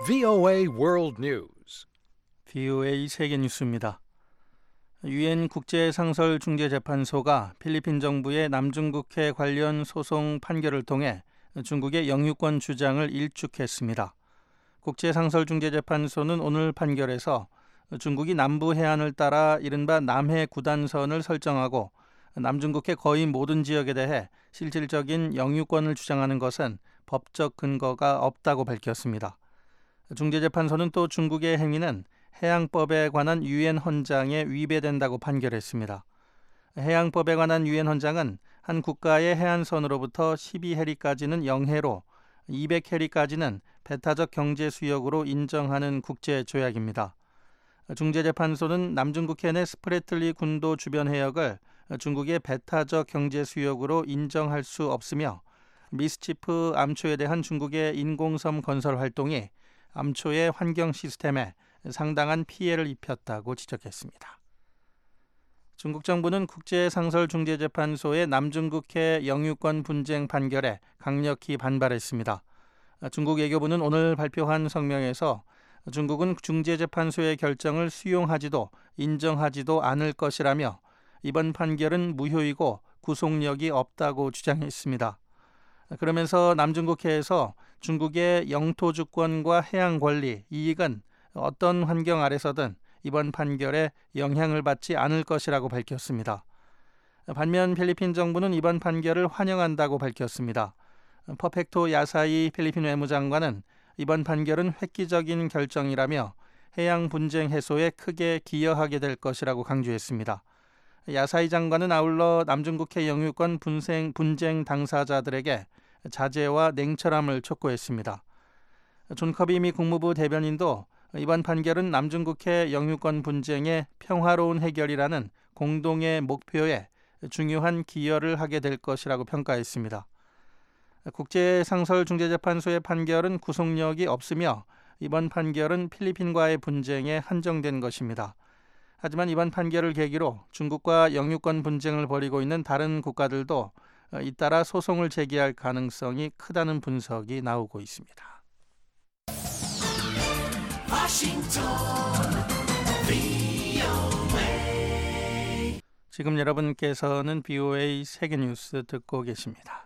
VOA World News. VOA 세계 뉴스입니다. 유엔 국제상설중재재판소가 필리핀 정부의 남중국해 관련 소송 판결을 통해 중국의 영유권 주장을 일축했습니다. 국제상설중재재판소는 오늘 판결에서 중국이 남부 해안을 따라 이른바 남해 구단선을 설정하고 남중국해 거의 모든 지역에 대해 실질적인 영유권을 주장하는 것은 법적 근거가 없다고 밝혔습니다. 중재재판소는 또 중국의 행위는 해양법에 관한 유엔 헌장에 위배된다고 판결했습니다. 해양법에 관한 유엔 헌장은 한 국가의 해안선으로부터 12해리까지는 영해로, 200해리까지는 배타적 경제 수역으로 인정하는 국제조약입니다. 중재재판소는 남중국해 내 스프레틀리 군도 주변 해역을 중국의 배타적 경제 수역으로 인정할 수 없으며 미스치프 암초에 대한 중국의 인공섬 건설 활동이 암초의 환경 시스템에 상당한 피해를 입혔다고 지적했습니다. 중국 정부는 국제상설중재재판소의 남중국해 영유권 분쟁 판결에 강력히 반발했습니다. 중국 외교부는 오늘 발표한 성명에서 중국은 중재재판소의 결정을 수용하지도 인정하지도 않을 것이라며 이번 판결은 무효이고 구속력이 없다고 주장했습니다. 그러면서 남중국해에서 중국의 영토 주권과 해양 권리, 이익은 어떤 환경 아래서든 이번 판결에 영향을 받지 않을 것이라고 밝혔습니다. 반면 필리핀 정부는 이번 판결을 환영한다고 밝혔습니다. 퍼펙토 야사이 필리핀 외무장관은 이번 판결은 획기적인 결정이라며 해양 분쟁 해소에 크게 기여하게 될 것이라고 강조했습니다. 야사이 장관은 아울러 남중국해 영유권 분쟁 당사자들에게 자제와 냉철함을 촉구했습니다. 존 커비 미 국무부 대변인도 이번 판결은 남중국해 영유권 분쟁의 평화로운 해결이라는 공동의 목표에 중요한 기여를 하게 될 것이라고 평가했습니다. 국제상설중재재판소의 판결은 구속력이 없으며 이번 판결은 필리핀과의 분쟁에 한정된 것입니다. 하지만 이번 판결을 계기로 중국과 영유권 분쟁을 벌이고 있는 다른 국가들도 잇따라 소송을 제기할 가능성이 크다는 분석이 나오고 있습니다. 지금 여러분께서는 VOA 세계뉴스 듣고 계십니다.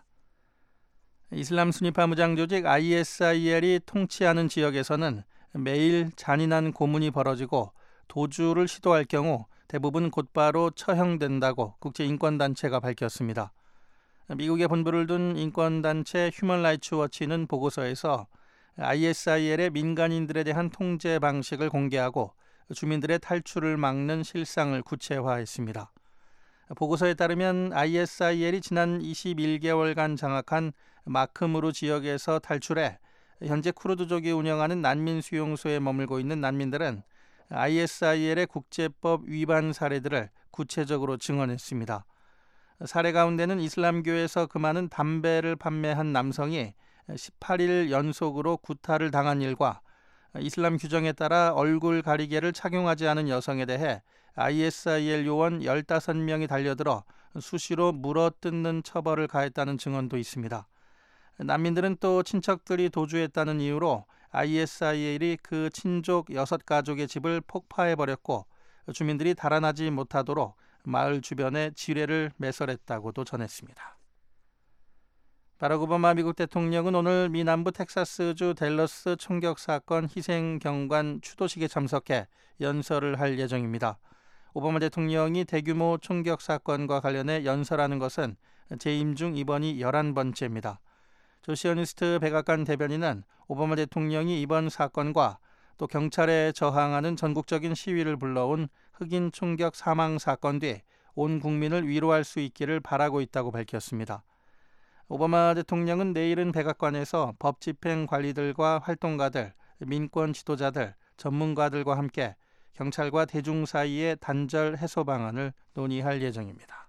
이슬람 순위파 무장 조직 ISIL이 통치하는 지역에서는 매일 잔인한 고문이 벌어지고 도주를 시도할 경우 대부분 곧바로 처형된다고 국제인권단체가 밝혔습니다. 미국에 본부를 둔 인권단체 휴먼 라이츠 워치는 보고서에서 ISIL의 민간인들에 대한 통제 방식을 공개하고 주민들의 탈출을 막는 실상을 구체화했습니다. 보고서에 따르면 ISIL이 지난 21개월간 장악한 마크무르 지역에서 탈출해 현재 쿠르드족이 운영하는 난민 수용소에 머물고 있는 난민들은 ISIL의 국제법 위반 사례들을 구체적으로 증언했습니다. 사례 가운데는 이슬람교에서 금하는 담배를 판매한 남성이 18일 연속으로 구타를 당한 일과 이슬람 규정에 따라 얼굴 가리개를 착용하지 않은 여성에 대해 ISIL 요원 15명이 달려들어 수시로 물어뜯는 처벌을 가했다는 증언도 있습니다. 난민들은 또 친척들이 도주했다는 이유로 ISIL이 그 친족 6가족의 집을 폭파해버렸고 주민들이 달아나지 못하도록 마을 주변에 지뢰를 매설했다고도 전했습니다. 바락 오바마 미국 대통령은 오늘 미 남부 텍사스주 댈러스 총격 사건 희생 경관 추도식에 참석해 연설을 할 예정입니다. 오바마 대통령이 대규모 총격 사건과 관련해 연설하는 것은 재임 중 이번이 11번째입니다. 조시어니스트 백악관 대변인은 오바마 대통령이 이번 사건과 또 경찰에 저항하는 전국적인 시위를 불러온 흑인 총격 사망 사건 뒤 온 국민을 위로할 수 있기를 바라고 있다고 밝혔습니다. 오바마 대통령은 내일은 백악관에서 법 집행 관리들과 활동가들, 민권 지도자들, 전문가들과 함께 경찰과 대중 사이의 단절 해소 방안을 논의할 예정입니다.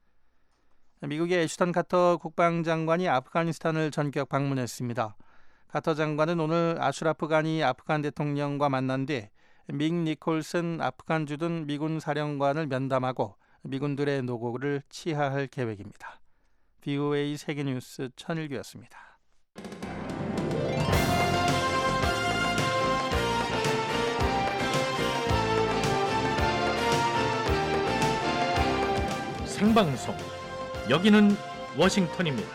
미국의 애슈턴 카터 국방장관이 아프가니스탄을 전격 방문했습니다. 카터 장관은 오늘 아슈라프 가니 아프간 대통령과 만난 뒤 믹 니콜슨 아프간 주둔 미군 사령관을 면담하고 미군들의 노고를 치하할 계획입니다. VOA 세계뉴스 천일규였습니다. 생방송. 여기는 워싱턴입니다.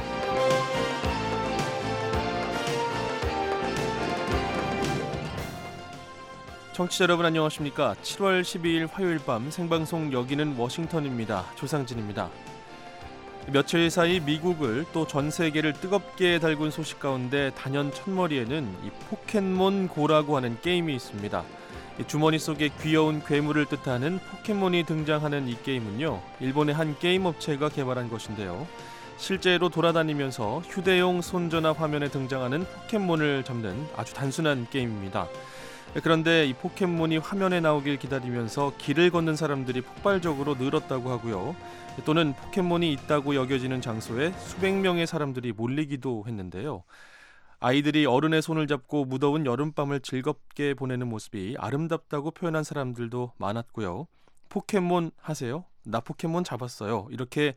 청취자 여러분 안녕하십니까? 7월 12일 화요일 밤 생방송 여기는 워싱턴입니다. 조상진입니다. 며칠 사이 미국을 또 전 세계를 뜨겁게 달군 소식 가운데 단연 첫머리에는 이 포켓몬고라고 하는 게임이 있습니다. 주머니 속에 귀여운 괴물을 뜻하는 포켓몬이 등장하는 이 게임은요, 일본의 한 게임 업체가 개발한 것인데요. 실제로 돌아다니면서 휴대용 손전화 화면에 등장하는 포켓몬을 잡는 아주 단순한 게임입니다. 그런데 이 포켓몬이 화면에 나오길 기다리면서 길을 걷는 사람들이 폭발적으로 늘었다고 하고요. 또는 포켓몬이 있다고 여겨지는 장소에 수백 명의 사람들이 몰리기도 했는데요. 아이들이 어른의 손을 잡고 무더운 여름밤을 즐겁게 보내는 모습이 아름답다고 표현한 사람들도 많았고요. 포켓몬 하세요? 나 포켓몬 잡았어요. 이렇게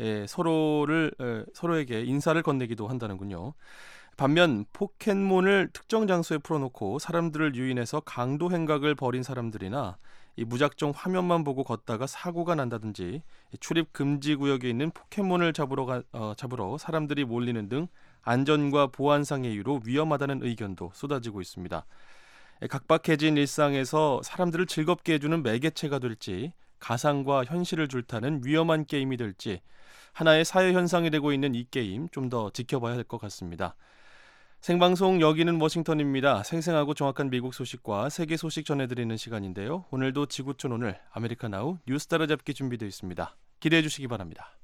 서로에게 인사를 건네기도 한다는군요. 반면 포켓몬을 특정 장소에 풀어놓고 사람들을 유인해서 강도 행각을 벌인 사람들이나 이 무작정 화면만 보고 걷다가 사고가 난다든지 출입 금지 구역에 있는 포켓몬을 잡으러 사람들이 몰리는 등 안전과 보안상의 이유로 위험하다는 의견도 쏟아지고 있습니다. 각박해진 일상에서 사람들을 즐겁게 해주는 매개체가 될지, 가상과 현실을 줄타는 위험한 게임이 될지, 하나의 사회 현상이 되고 있는 이 게임 좀 더 지켜봐야 할 것 같습니다. 생방송 여기는 워싱턴입니다. 생생하고 정확한 미국 소식과 세계 소식 전해드리는 시간인데요. 오늘도 지구촌 오늘 아메리카 나우 뉴스 따라잡기 준비되어 있습니다. 기대해 주시기 바랍니다.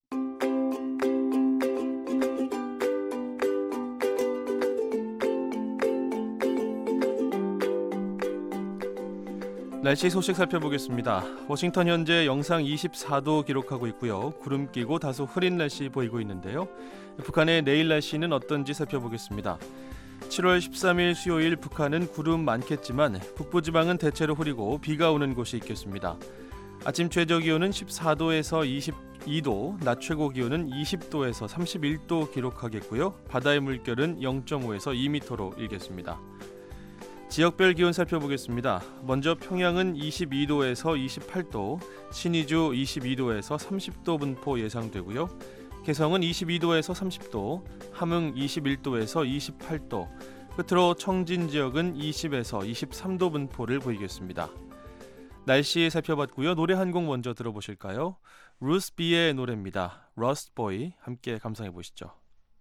날씨 소식 살펴보겠습니다. 워싱턴 현재 영상 24도 기록하고 있고요. 구름 끼고 다소 흐린 날씨 보이고 있는데요. 북한의 내일 날씨는 어떤지 살펴보겠습니다. 7월 13일 수요일 북한은 구름 많겠지만 북부지방은 대체로 흐리고 비가 오는 곳이 있겠습니다. 아침 최저 기온은 14도에서 22도, 낮 최고 기온은 20도에서 31도 기록하겠고요. 바다의 물결은 0.5에서 2m로 일겠습니다. 지역별 기온 살펴보겠습니다. 먼저 평양은 22도에서 28도, 신의주 22도에서 30도 분포 예상되고요. 개성은 22도에서 30도, 함흥 21도에서 28도, 끝으로 청진 지역은 20에서 23도 분포를 보이겠습니다. 날씨 살펴봤고요. 노래 한 곡 먼저 들어보실까요? 루스 비의 노래입니다. 러스트 보이 함께 감상해 보시죠.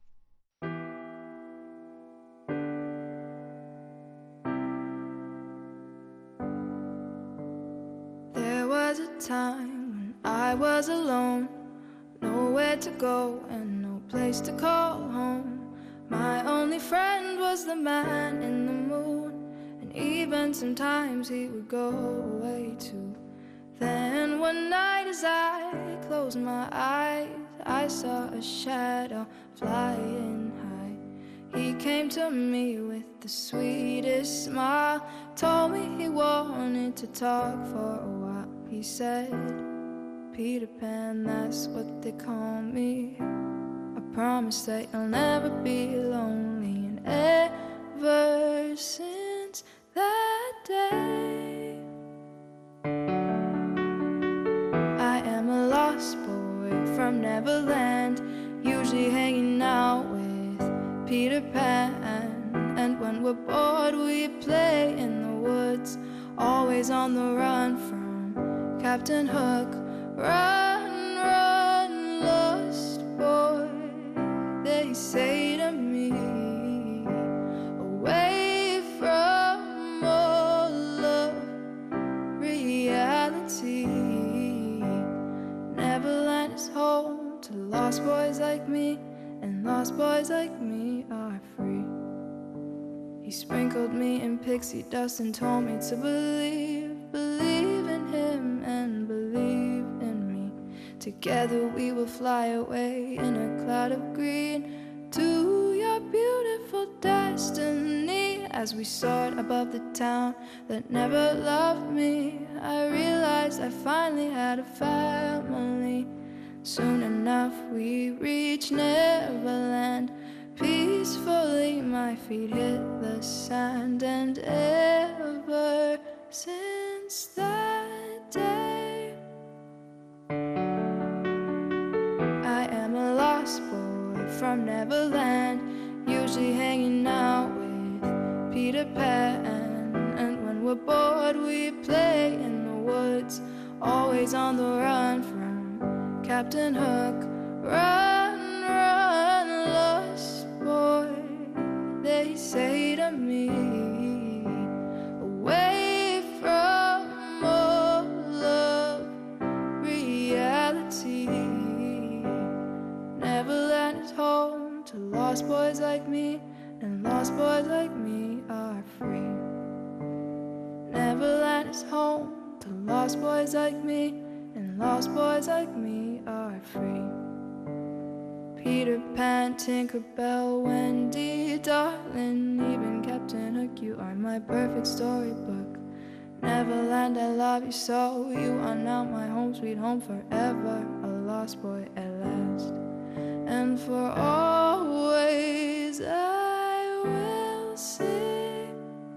Time when I was alone, nowhere to go and no place to call home. My only friend was the man in the moon, and even sometimes he would go away too. Then one night as I closed my eyes, I saw a shadow flying high. He came to me with the sweetest smile, told me he wanted to talk for a while. He said, Peter Pan, that's what they call me. I promise that you'll never be lonely. And ever since that day, I am a lost boy from Neverland, usually hanging out with Peter Pan. And when we're bored, we play in the woods, always on the run from Captain Hook. Run, run, lost boy, they say to me, away from all of reality. Neverland is home to lost boys like me, and lost boys like me are free. He sprinkled me in pixie dust and told me to believe in him and believe in me. Together we will fly away in a cloud of green to your beautiful destiny. As we soared above the town that never loved me, I realized I finally had a family. Soon enough we reached Neverland. Peacefully my feet hit the sand, and ever since that day from Neverland, usually hanging out with Peter Pan. And when we're bored, we play in the woods, always on the run from Captain Hook. Run, run, lost boy, they say to me, away from all of reality. Neverland is home to lost boys like me, and lost boys like me are free. Neverland is home to lost boys like me, and lost boys like me are free. Peter Pan, Tinkerbell, Wendy, darling, even Captain Hook, you are my perfect storybook. Neverland, I love you so, you are now my home, sweet home forever, a lost boy at last. And for always I will sing,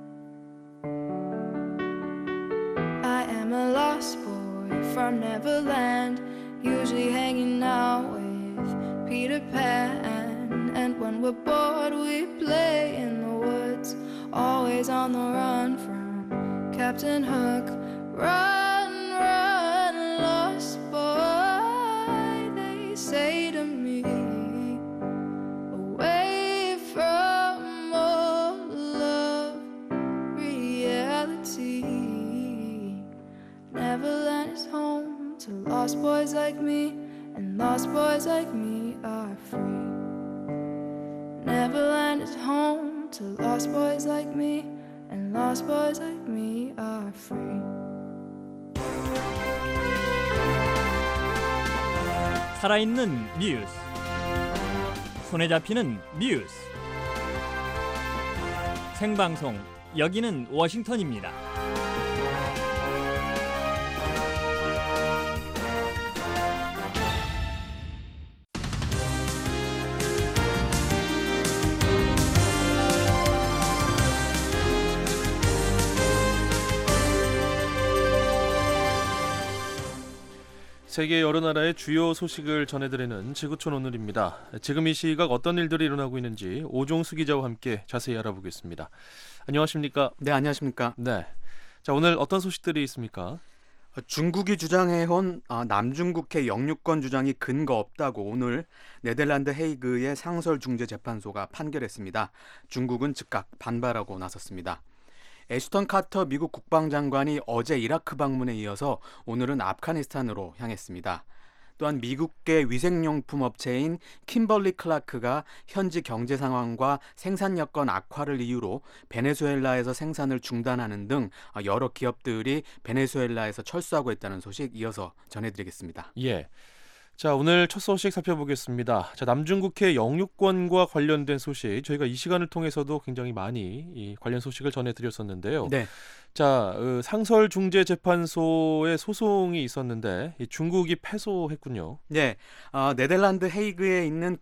I am a lost boy from Neverland, usually hanging out with Peter Pan. And when we're bored, we play in the woods, always on the run from Captain Hook. Run, run, lost boy, they say to me, away from all of reality. Neverland is home to lost boys like me, and lost boys like me are free. Neverland is home to lost boys like me, and lost boys like me are free. 살아있는 뉴스, 손에 잡히는 뉴스, 생방송 여기는 워싱턴입니다. 세계 여러 나라의 주요 소식을 전해드리는 지구촌 오늘입니다. 지금 이 시각 어떤 일들이 일어나고 있는지 오종수 기자와 함께 자세히 알아보겠습니다. 안녕하십니까? 네, 안녕하십니까? 네. 자, 오늘 어떤 소식들이 있습니까? 중국이 주장해온 남중국해 영유권 주장이 근거 없다고 오늘 네덜란드 헤이그의 상설중재재판소가 판결했습니다. 중국은 즉각 반발하고 나섰습니다. 애슈턴 카터 미국 국방장관이 어제 이라크 방문에 이어서 오늘은 아프가니스탄으로 향했습니다. 또한 미국계 위생용품 업체인 킴벌리 클라크가 현지 경제 상황과 생산 여건 악화를 이유로 베네수엘라에서 생산을 중단하는 등 여러 기업들이 베네수엘라에서 철수하고 있다는 소식 이어서 전해드리겠습니다. 예. 자, 오늘 첫 소식 살펴보겠습니다. 자, 남중국해 영유권과 관련된 소식, 저희가 이 시간을 통해서도 굉장히 많이 이 관련 소식을 전해드렸었는데요. 네. 자, 상설중재재판소의 소송이 있었는데 중국이 패소했군요. 네, 네덜란드 헤이그에 있는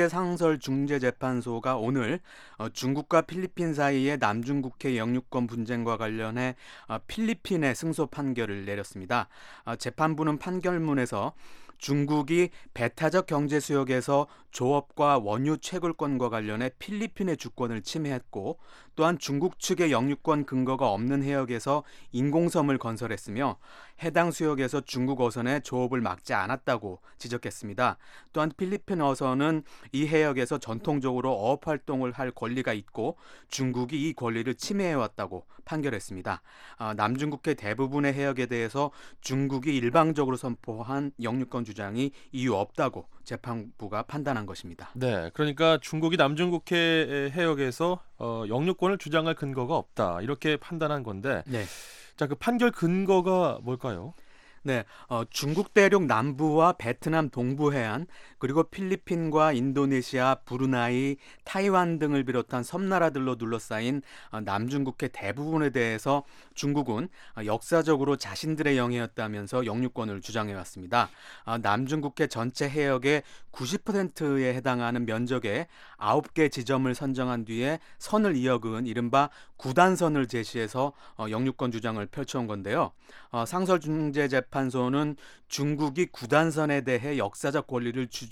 국제상설중재재판소가 오늘 중국과 필리핀 사이의 남중국해 영유권 분쟁과 관련해 필리핀의 승소 판결을 내렸습니다. 재판부는 판결문에서 중국이 배타적 경제 수역에서 조업과 원유 채굴권과 관련해 필리핀의 주권을 침해했고, 또한 중국 측의 영유권 근거가 없는 해역에서 인공섬을 건설했으며 해당 수역에서 중국 어선의 조업을 막지 않았다고 지적했습니다. 또한 필리핀 어선은 이 해역에서 전통적으로 어업 활동을 할 권리가 있고 중국이 이 권리를 침해해왔다고 판결했습니다. 남중국해 대부분의 해역에 대해서 중국이 일방적으로 선포한 영유권 주장이 이유 없다고 재판부가 판단한 것입니다. 네, 그러니까 중국이 남중국해 해역에서 영유권을 주장할 근거가 없다, 이렇게 판단한 건데, 네. 자, 그 판결 근거가 뭘까요? 네, 중국 대륙 남부와 베트남 동부 해안, 그리고 필리핀과 인도네시아, 브루나이, 타이완 등을 비롯한 섬나라들로 둘러싸인 남중국해 대부분에 대해서 중국은 역사적으로 자신들의 영해였다면서 영유권을 주장해왔습니다. 남중국해 전체 해역의 90%에 해당하는 면적의 9개 지점을 선정한 뒤에 선을 이어그은 이른바 구단선을 제시해서 영유권 주장을 펼쳐온 건데요. 상설중재재판소는 중국이 구단선에 대해 역사적 권리를 주장했다고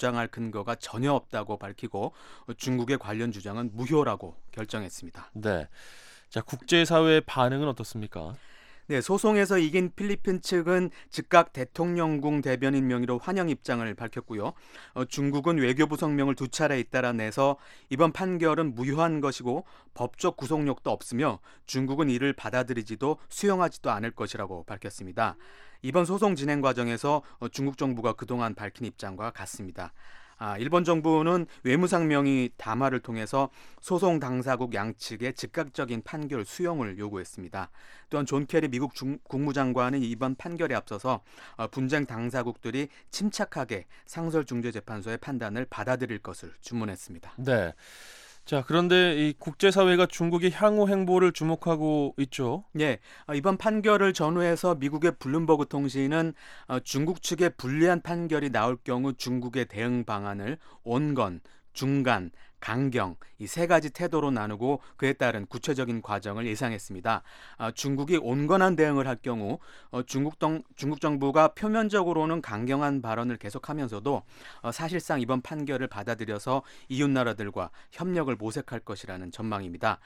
주장할 근거가 전혀 없다고 밝히고 중국의 관련 주장은 무효라고 결정했습니다. 네. 자, 국제사회의 반응은 어떻습니까? 네, 소송에서 이긴 필리핀 측은 즉각 대통령궁 대변인 명의로 환영 입장을 밝혔고요. 중국은 외교부 성명을 2차례 잇따라 내서 이번 판결은 무효한 것이고 법적 구속력도 없으며 중국은 이를 받아들이지도 수용하지도 않을 것이라고 밝혔습니다. 이번 소송 진행 과정에서 중국 정부가 그동안 밝힌 입장과 같습니다. 일본 정부는 외무상명의 담화를 통해서 소송 당사국 양측의 즉각적인 판결 수용을 요구했습니다. 또한 존 케리 미국 국무장관은 이번 판결에 앞서서 분쟁 당사국들이 침착하게 상설중재재판소의 판단을 받아들일 것을 주문했습니다. 네. 자, 그런데 이 국제사회가 중국의 향후 행보를 주목하고 있죠. 네, 이번 판결을 전후해서 미국의 블룸버그 통신은 중국 측의 불리한 판결이 나올 경우 중국의 대응 방안을 온건, 중간, 강경 이 세 가지 태도로 나누고 그에 따른 구체적인 과정을 예상했습니다. 중국이 온건한 대응을 할 경우 중국 정부가 표면적으로는 강경한 발언을 계속하면서도 사실상 이번 판결을 받아들여서 이웃 나라들과 협력을 모색할 것이라는 전망입니다.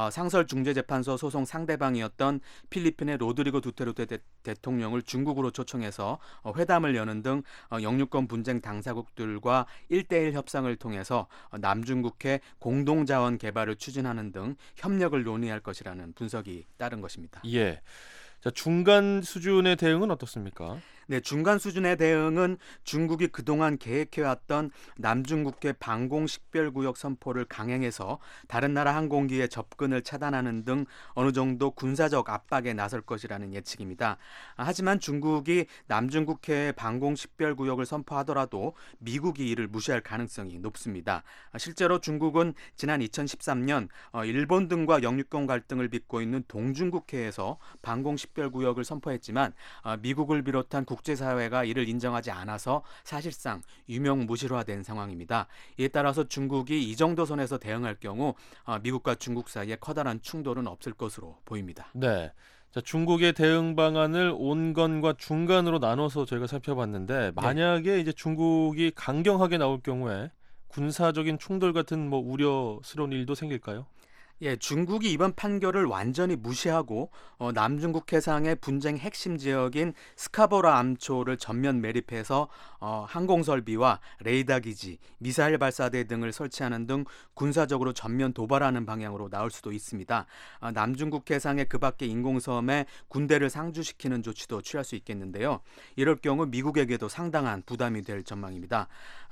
상설중재재판소 소송 상대방이었던 필리핀의 로드리고 두테르테 대통령을 중국으로 초청해서 회담을 여는 등 영유권 분쟁 당사국들과 1대1 협상을 통해서 남중국해 공동자원 개발을 추진하는 등 협력을 논의할 것이라는 분석이 따른 것입니다. 예. 자, 중간 수준의 대응은 어떻습니까? 네, 중간 수준의 대응은 중국이 그동안 계획해왔던 남중국해 방공식별구역 선포를 강행해서 다른 나라 항공기의 접근을 차단하는 등 어느 정도 군사적 압박에 나설 것이라는 예측입니다. 하지만 중국이 남중국해 방공식별구역을 선포하더라도 미국이 이를 무시할 가능성이 높습니다. 실제로 중국은 지난 2013년 일본 등과 영유권 갈등을 빚고 있는 동중국해에서 방공식별구역을 선포했지만 미국을 비롯한 국제사회가 이를 인정하지 않아서 사실상 유명무실화된 상황입니다. 이에 따라서 중국이 이 정도 선에서 대응할 경우 미국과 중국 사이에 커다란 충돌은 없을 것으로 보입니다. 네. 자, 중국의 대응 방안을 온건과 중간으로 나눠서 저희가 살펴봤는데 만약에 이제 중국이 강경하게 나올 경우에 군사적인 충돌 같은 우려스러운 일도 생길까요? 예, 중국이 이번 판결을 완전히 무시하고 남중국 해상의 분쟁 핵심 지역인 스카보라 암초를 전면 매립해서 항공 설비와 레이더 기지, 미사일 발사대 등을 설치하는 등 군사적으로 전면 도발하는 방향으로 나올 수도 있습니다. 남중국 해상의 그 밖의 인공섬에 군대를 상주시키는 조치도 취할 수 있겠는데요. 이럴 경우 미국에게도 상당한 부담이 될 전망입니다.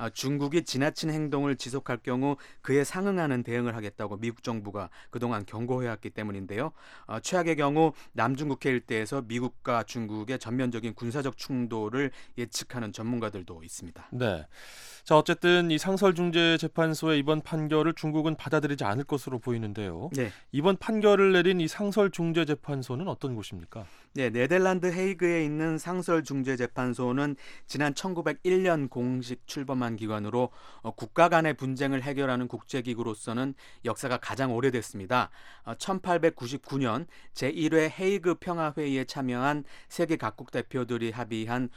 중국이 지나친 행동을 지속할 경우 그에 상응하는 대응을 하겠다고 미국 정부가 그동안 경고해왔기 때문인데요. 최악의 경우 남중국해 일대에서 미국과 중국의 전면적인 군사적 충돌을 예측하는 전문가들도 있습니다. 네. 자, 어쨌든 이 상설중재재판소의 이번 판결을 중국은 받아들이지 않을 것으로 보이는데요. 네. 이번 판결을 내린 이 상설중재재판소는 어떤 곳입니까? 네, 네덜란드 헤이그에 있는 상설중재재판소는 지난 1901년 공식 출범한 기관으로 국가 간의 분쟁을 해결하는 국제기구로서는 역사가 가장 오래됐습니다. 1899년 제1회 헤이그 평화회의에 참여한 세계 각국 대표들이 합의한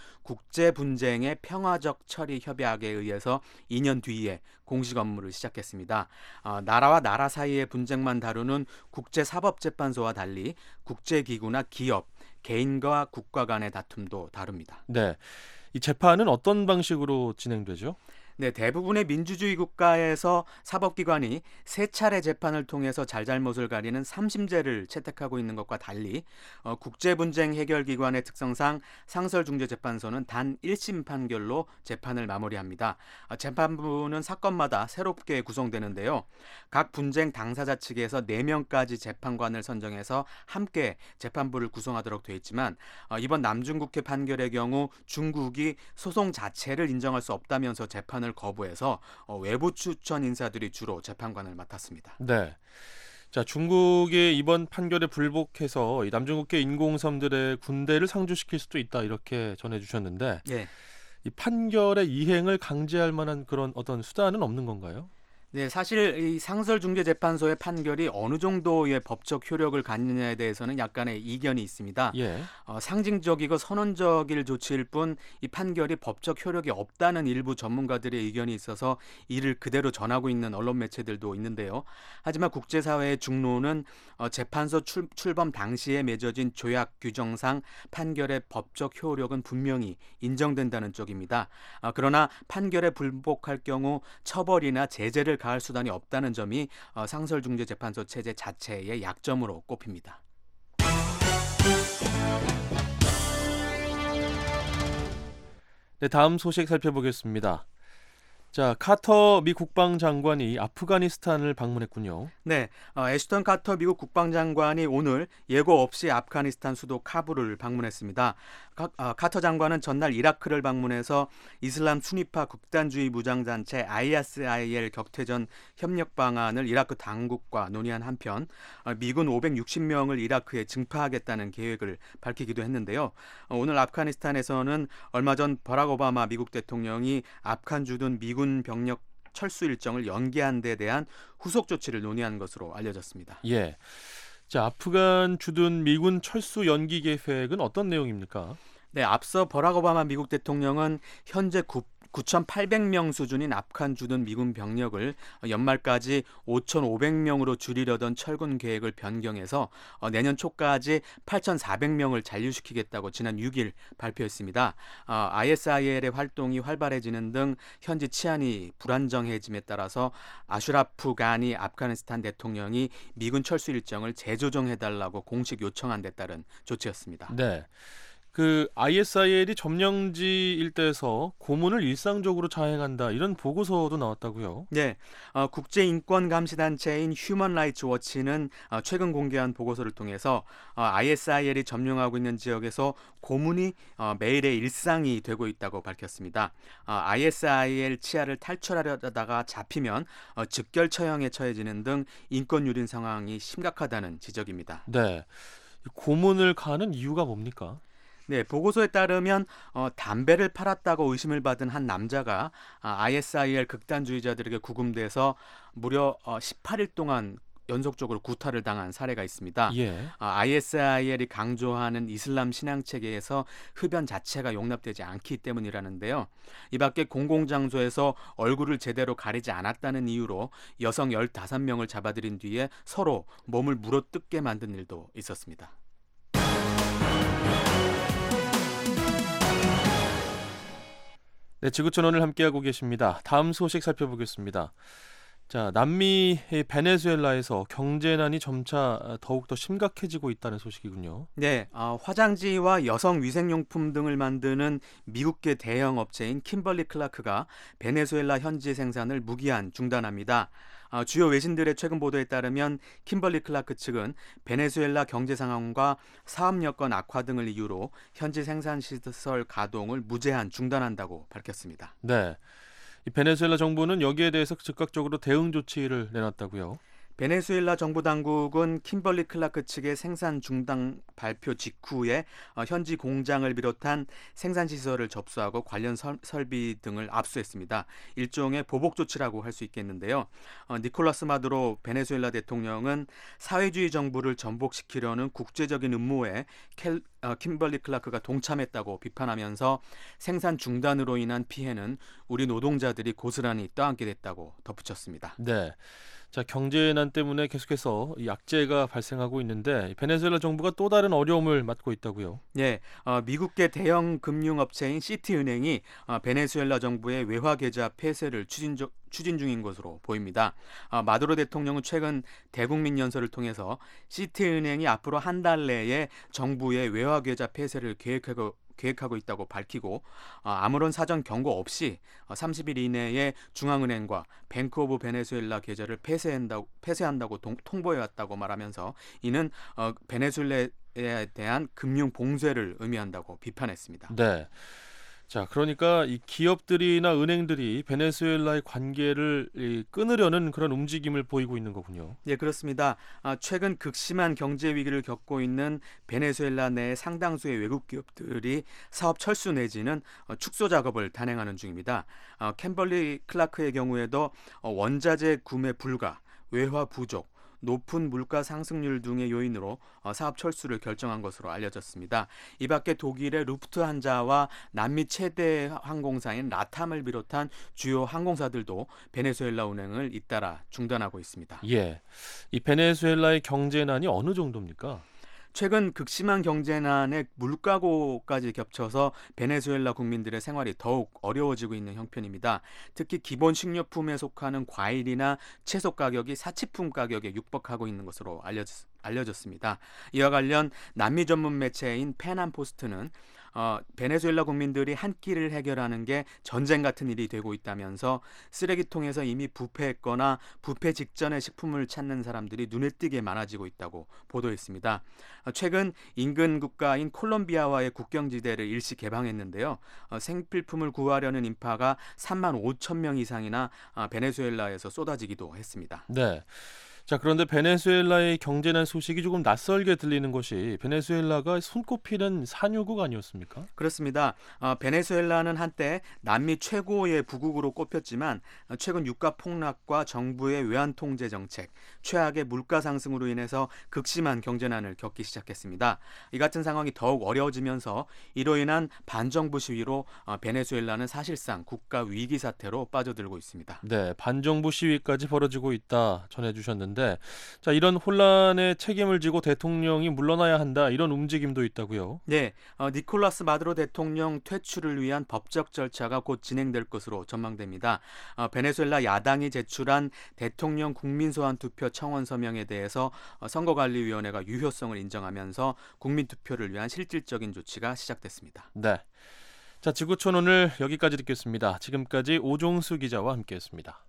국제분쟁의 평화적 처리 협약에 의해서 2년 뒤에 공식 업무를 시작했습니다. 나라와 나라 사이의 분쟁만 다루는 국제사법재판소와 달리 국제기구나 기업, 개인과 국가 간의 다툼도 다룹니다. 네. 이 재판은 어떤 방식으로 진행되죠? 네, 대부분의 민주주의 국가에서 사법기관이 세 차례 재판을 통해서 잘잘못을 가리는 삼심제를 채택하고 있는 것과 달리 국제분쟁 해결기관의 특성상 상설중재재판소는 단 1심 판결로 재판을 마무리합니다. 재판부는 사건마다 새롭게 구성되는데요. 각 분쟁 당사자 측에서 4명까지 재판관을 선정해서 함께 재판부를 구성하도록 되어 있지만 이번 남중국해 판결의 경우 중국이 소송 자체를 인정할 수 없다면서 재판을 거부해서 외부 추천 인사들이 주로 재판관을 맡았습니다. 네. 자, 중국의 이번 판결에 불복해서 이 남중국해 인공섬들의 군대를 상주시킬 수도 있다 이렇게 전해주셨는데 예. 이 판결의 이행을 강제할 만한 그런 어떤 수단은 없는 건가요? 네, 사실 이 상설중재재판소의 판결이 어느 정도의 법적 효력을 갖느냐에 대해서는 약간의 이견이 있습니다. 예. 상징적이고 선언적일 조치일 뿐 이 판결이 법적 효력이 없다는 일부 전문가들의 의견이 있어서 이를 그대로 전하고 있는 언론 매체들도 있는데요. 하지만 국제사회의 중론은 재판소 출범 당시에 맺어진 조약 규정상 판결의 법적 효력은 분명히 인정된다는 쪽입니다. 그러나 판결에 불복할 경우 처벌이나 제재를 가할 수단이 없다는 점이 상설중재재판소 체제 자체의 약점으로 꼽힙니다. 네, 다음 소식 살펴보겠습니다. 자, 카터 미 국방장관이 아프가니스탄을 방문했군요. 네, 애슈턴 카터 미국 국방장관이 오늘 예고 없이 아프가니스탄 수도 카불을 방문했습니다. 카터 장관은 전날 이라크를 방문해서 이슬람 순위파 극단주의 무장단체 ISIL 격퇴전 협력 방안을 이라크 당국과 논의한 한편 미군 560명을 이라크에 증파하겠다는 계획을 밝히기도 했는데요. 오늘 아프가니스탄에서는 얼마 전 버락 오바마 미국 대통령이 아프간 주둔 미군 병력 철수 일정을 연기한 데 대한 후속 조치를 논의한 것으로 알려졌습니다. 예. 자, 아프간 주둔 미군 철수 연기 계획은 어떤 내용입니까? 네, 앞서 버락 오바마 미국 대통령은 현재 9,800명 수준인 아프간 주둔 미군 병력을 연말까지 5,500명으로 줄이려던 철군 계획을 변경해서 내년 초까지 8,400명을 잔류시키겠다고 지난 6일 발표했습니다. ISIL의 활동이 활발해지는 등 현지 치안이 불안정해짐에 따라서 아슈라프 가니 아프가니스탄 대통령이 미군 철수 일정을 재조정해달라고 공식 요청한 데 따른 조치였습니다. 네. 그 ISIL이 점령지 일대에서 고문을 일상적으로 자행한다 이런 보고서도 나왔다고요? 네, 국제인권감시단체인 휴먼 라이츠 워치는 최근 공개한 보고서를 통해서 ISIL이 점령하고 있는 지역에서 고문이 매일의 일상이 되고 있다고 밝혔습니다. ISIL 치아를 탈출하려다가 잡히면 즉결 처형에 처해지는 등 인권 유린 상황이 심각하다는 지적입니다. 네, 고문을 가는 이유가 뭡니까? 네, 보고서에 따르면 담배를 팔았다고 의심을 받은 한 남자가 ISIL 극단주의자들에게 구금돼서 무려 18일 동안 연속적으로 구타를 당한 사례가 있습니다. 예. ISIL이 강조하는 이슬람 신앙 체계에서 흡연 자체가 용납되지 않기 때문이라는데요. 이 밖에 공공장소에서 얼굴을 제대로 가리지 않았다는 이유로 여성 15명을 잡아들인 뒤에 서로 몸을 물어뜯게 만든 일도 있었습니다. 네, 지구촌 오늘 함께하고 계십니다. 다음 소식 살펴보겠습니다. 자, 남미 베네수엘라에서 경제난이 점차 더욱더 심각해지고 있다는 소식이군요. 네, 화장지와 여성 위생용품 등을 만드는 미국계 대형 업체인 킴벌리 클라크가 베네수엘라 현지 생산을 무기한 중단합니다. 주요 외신들의 최근 보도에 따르면 킴벌리 클라크 측은 베네수엘라 경제 상황과 사업 여건 악화 등을 이유로 현지 생산 시설 가동을 무제한 중단한다고 밝혔습니다. 네, 이 베네수엘라 정부는 여기에 대해서 즉각적으로 대응 조치를 내놨다고요. 베네수엘라 정부 당국은 킴벌리 클라크 측의 생산 중단 발표 직후에 현지 공장을 비롯한 생산 시설을 접수하고 관련 설비 등을 압수했습니다. 일종의 보복 조치라고 할 수 있겠는데요. 니콜라스 마두로 베네수엘라 대통령은 사회주의 정부를 전복시키려는 국제적인 음모에 킴벌리 클라크가 동참했다고 비판하면서 생산 중단으로 인한 피해는 우리 노동자들이 고스란히 떠안게 됐다고 덧붙였습니다. 네. 자, 경제난 때문에 계속해서 약재가 발생하고 있는데 베네수엘라 정부가 또 다른 어려움을 맞고 있다고요. 네, 미국계 대형 금융업체인 시티은행이 베네수엘라 정부의 외화 계좌 폐쇄를 추진 중인 것으로 보입니다. 마두로 대통령은 최근 대국민 연설을 통해서 시티은행이 앞으로 한 달 내에 정부의 외화 계좌 폐쇄를 계획하고 있다고 밝히고 아무런 사전 경고 없이 30일 이내에 중앙은행과 뱅크 오브 베네수엘라 계좌를 폐쇄한다고 통보해왔다고 말하면서 이는 베네수엘라에 대한 금융 봉쇄를 의미한다고 비판했습니다. 네. 자, 그러니까 이 기업들이나 은행들이 베네수엘라의 관계를 끊으려는 그런 움직임을 보이고 있는 거군요. 예, 그렇습니다. 최근 극심한 경제 위기를 겪고 있는 베네수엘라 내 상당수의 외국 기업들이 사업 철수 내지는 축소 작업을 단행하는 중입니다. 캠벌리 클라크의 경우에도 원자재 구매 불가, 외화 부족, 높은 물가 상승률 등의 요인으로 사업 철수를 결정한 것으로 알려졌습니다. 이 밖에 독일의 루프트한자와 남미 최대 항공사인 라탐을 비롯한 주요 항공사들도 베네수엘라 운행을 잇따라 중단하고 있습니다. 예, 이 베네수엘라의 경제난이 어느 정도입니까? 최근 극심한 경제난에 물가고까지 겹쳐서 베네수엘라 국민들의 생활이 더욱 어려워지고 있는 형편입니다. 특히 기본 식료품에 속하는 과일이나 채소 가격이 사치품 가격에 육박하고 있는 것으로 알려졌습니다. 이와 관련 남미 전문 매체인 페남포스트는 베네수엘라 국민들이 한 끼를 해결하는 게 전쟁 같은 일이 되고 있다면서 쓰레기통에서 이미 부패했거나 부패 직전의 식품을 찾는 사람들이 눈에 띄게 많아지고 있다고 보도했습니다. 최근 인근 국가인 콜롬비아와의 국경지대를 일시 개방했는데요. 생필품을 구하려는 인파가 3만 5천 명 이상이나 베네수엘라에서 쏟아지기도 했습니다. 네. 자, 그런데 베네수엘라의 경제난 소식이 조금 낯설게 들리는 것이 베네수엘라가 손꼽히는 산유국 아니었습니까? 그렇습니다. 베네수엘라는 한때 남미 최고의 부국으로 꼽혔지만 최근 유가 폭락과 정부의 외환 통제 정책, 최악의 물가 상승으로 인해서 극심한 경제난을 겪기 시작했습니다. 이 같은 상황이 더욱 어려워지면서 이로 인한 반정부 시위로 베네수엘라는 사실상 국가 위기 사태로 빠져들고 있습니다. 네, 반정부 시위까지 벌어지고 있다 전해주셨는데, 자, 이런 혼란에 책임을 지고 대통령이 물러나야 한다, 이런 움직임도 있다고요? 네, 니콜라스 마두로 대통령 퇴출을 위한 법적 절차가 곧 진행될 것으로 전망됩니다. 베네수엘라 야당이 제출한 대통령 국민소환 투표 청원 서명에 대해서 선거관리위원회가 유효성을 인정하면서 국민투표를 위한 실질적인 조치가 시작됐습니다. 네. 자, 지구촌 오늘 여기까지 듣겠습니다. 지금까지 오종수 기자와 함께했습니다.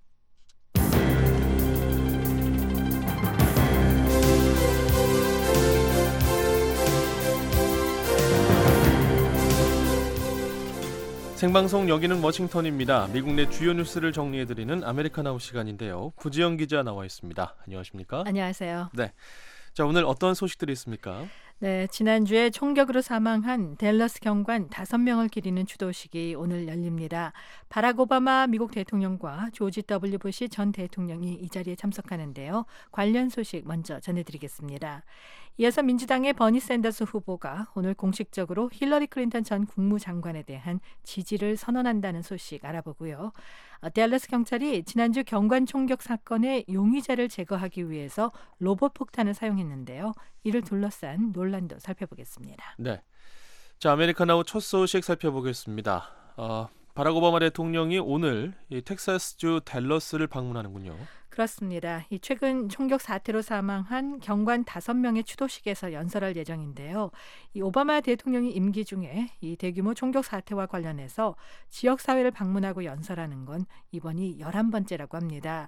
생방송 여기는 워싱턴입니다. 미국 내 주요 뉴스를 정리해드리는 아메리카나우 시간인데요. 구지영 기자 나와 있습니다. 안녕하십니까? 안녕하세요. 네. 자, 오늘 어떤 소식들이 있습니까? 네, 지난주에 총격으로 사망한 댈러스 경관 5명을 기리는 추도식이 오늘 열립니다. 바락 오바마 미국 대통령과 조지 W. 부시 전 대통령이 이 자리에 참석하는데요. 관련 소식 먼저 전해드리겠습니다. 이어서 민주당의 버니 샌더스 후보가 오늘 공식적으로 힐러리 클린턴 전 국무장관에 대한 지지를 선언한다는 소식 알아보고요. 댈러스 경찰이 지난주 경관 총격 사건의 용의자를 제거하기 위해서 로봇 폭탄을 사용했는데요. 이를 둘러싼 논란도 살펴보겠습니다. 네. 자, 아메리카나우 첫 소식 살펴보겠습니다. 바락 오바마 대통령이 오늘 이 텍사스주 댈러스를 방문하는군요. 그렇습니다. 이 최근 총격 사태로 사망한 경관 5명의 추도식에서 연설할 예정인데요. 이 오바마 대통령이 임기 중에 이 대규모 총격 사태와 관련해서 지역 사회를 방문하고 연설하는 건 이번이 11번째라고 합니다.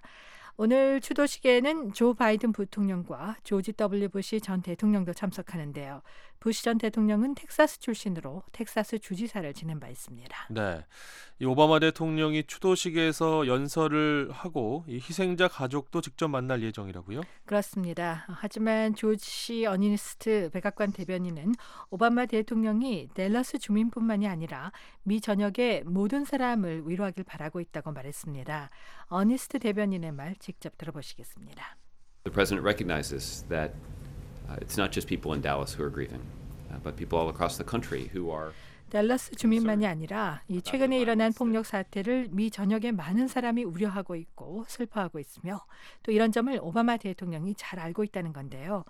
오늘 추도식에는 조 바이든 부통령과 조지 W. 부시 전 대통령도 참석하는데요. 부시 전 대통령은 텍사스 출신으로 텍사스 주지사를 지낸 바 있습니다. 네, 이 오바마 대통령이 추도식에서 연설을 하고 이 희생자 가족도 직접 만날 예정이라고요? 그렇습니다. 하지만 조지 어니스트 백악관 대변인은 오바마 대통령이 댈러스 주민뿐만이 아니라 미 전역의 모든 사람을 위로하길 바라고 있다고 말했습니다. 어니스트 대변인의 말 직접 들어보시겠습니다. The president recognizes that it's not just people in Dallas who are grieving, but people all across the country who are 댈러스 주민만이 아니라 이 최근에 일어난 폭력 사태를 미 전역의 많은 사람이 우려하고 있고 슬퍼하고 있으며 또 이런 점을 오바마 대통령이 잘 알고 있다는 건데요.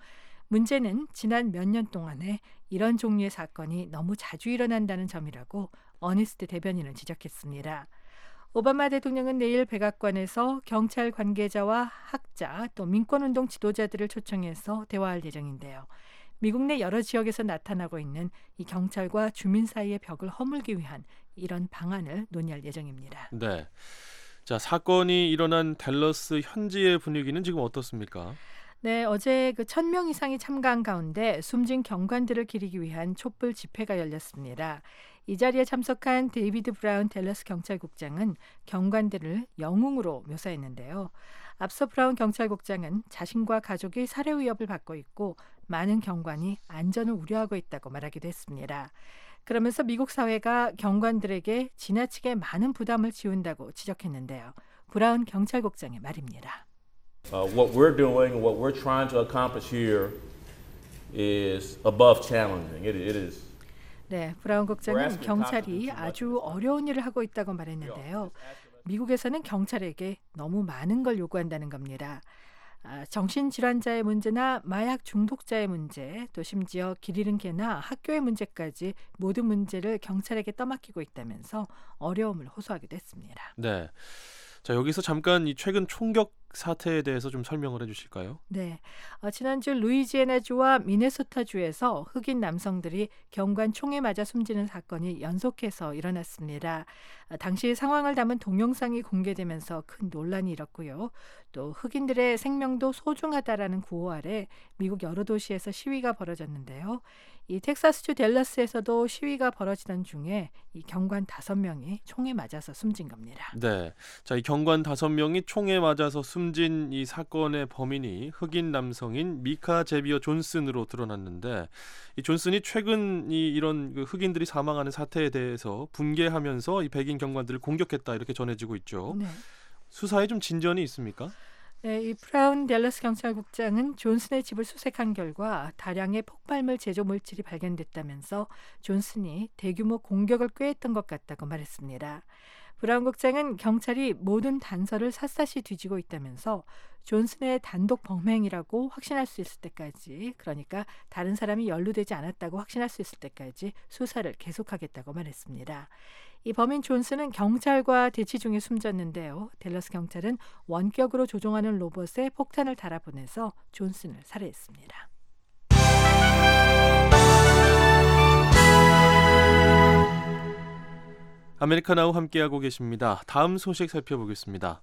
문제는 지난 몇 년 동안에 이런 종류의 사건이 너무 자주 일어난다는 점이라고 어니스트 대변인은 지적했습니다. 오바마 대통령은 내일 백악관에서 경찰 관계자와 학자 또 민권운동 지도자들을 초청해서 대화할 예정인데요. 미국 내 여러 지역에서 나타나고 있는 이 경찰과 주민 사이의 벽을 허물기 위한 이런 방안을 논의할 예정입니다. 네. 자, 사건이 일어난 댈러스 현지의 분위기는 지금 어떻습니까? 네, 어제 1,000명 이상이 참가한 가운데 숨진 경관들을 기리기 위한 촛불 집회가 열렸습니다. 이 자리에 참석한 데이비드 브라운 댈러스 경찰국장은 경관들을 영웅으로 묘사했는데요. 앞서 브라운 경찰국장은 자신과 가족이 살해 위협을 받고 있고 많은 경관이 안전을 우려하고 있다고 말하기도 했습니다. 그러면서 미국 사회가 경관들에게 지나치게 많은 부담을 지운다고 지적했는데요. 브라운 경찰국장의 말입니다. What we're doing and what we're trying to accomplish here is above challenging. It is. 네, 브라운 국장은 경찰이 아주 어려운 일을 하고 있다고 말했는데요. 미국에서는 경찰에게 너무 많은 걸 요구한다는 겁니다. 정신질환자의 문제나 마약 중독자의 문제, 또 심지어 길 잃은 개나 학교의 문제까지 모든 문제를 경찰에게 떠맡기고 있다면서 어려움을 호소하기도 했습니다. 네. 자, 여기서 잠깐 이 최근 총격 사태에 대해서 좀 설명을 해주실까요? 네, 지난주 루이지애나주와 미네소타주에서 흑인 남성들이 경관 총에 맞아 숨지는 사건이 연속해서 일어났습니다. 당시 상황을 담은 동영상이 공개되면서 큰 논란이 일었고요. 또 흑인들의 생명도 소중하다라는 구호 아래 미국 여러 도시에서 시위가 벌어졌는데요. 이 텍사스주 댈러스에서도 시위가 벌어지던 중에 이 경관 5명이 총에 맞아서 숨진 겁니다. 네, 자, 이 경관 5명이 총에 맞아서 숨진 이 사건의 범인이 흑인 남성인 미카 제비어 존슨으로 드러났는데, 이 존슨이 최근 이런 흑인들이 사망하는 사태에 대해서 분개하면서 이 백인 경관들을 공격했다 이렇게 전해지고 있죠. 네. 수사에 좀 진전이 있습니까? 네, 이 브라운 댈러스 경찰국장은 존슨의 집을 수색한 결과 다량의 폭발물 제조 물질이 발견됐다면서 존슨이 대규모 공격을 꾀했던 것 같다고 말했습니다. 브라운 국장은 경찰이 모든 단서를 샅샅이 뒤지고 있다면서 존슨의 단독 범행이라고 확신할 수 있을 때까지, 그러니까 다른 사람이 연루되지 않았다고 확신할 수 있을 때까지 수사를 계속하겠다고 말했습니다. 이 범인 존슨은 경찰과 대치 중에 숨졌는데요. 댈러스 경찰은 원격으로 조종하는 로봇에 폭탄을 달아보내서 존슨을 살해했습니다. 아메리카나우 함께하고 계십니다. 다음 소식 살펴보겠습니다.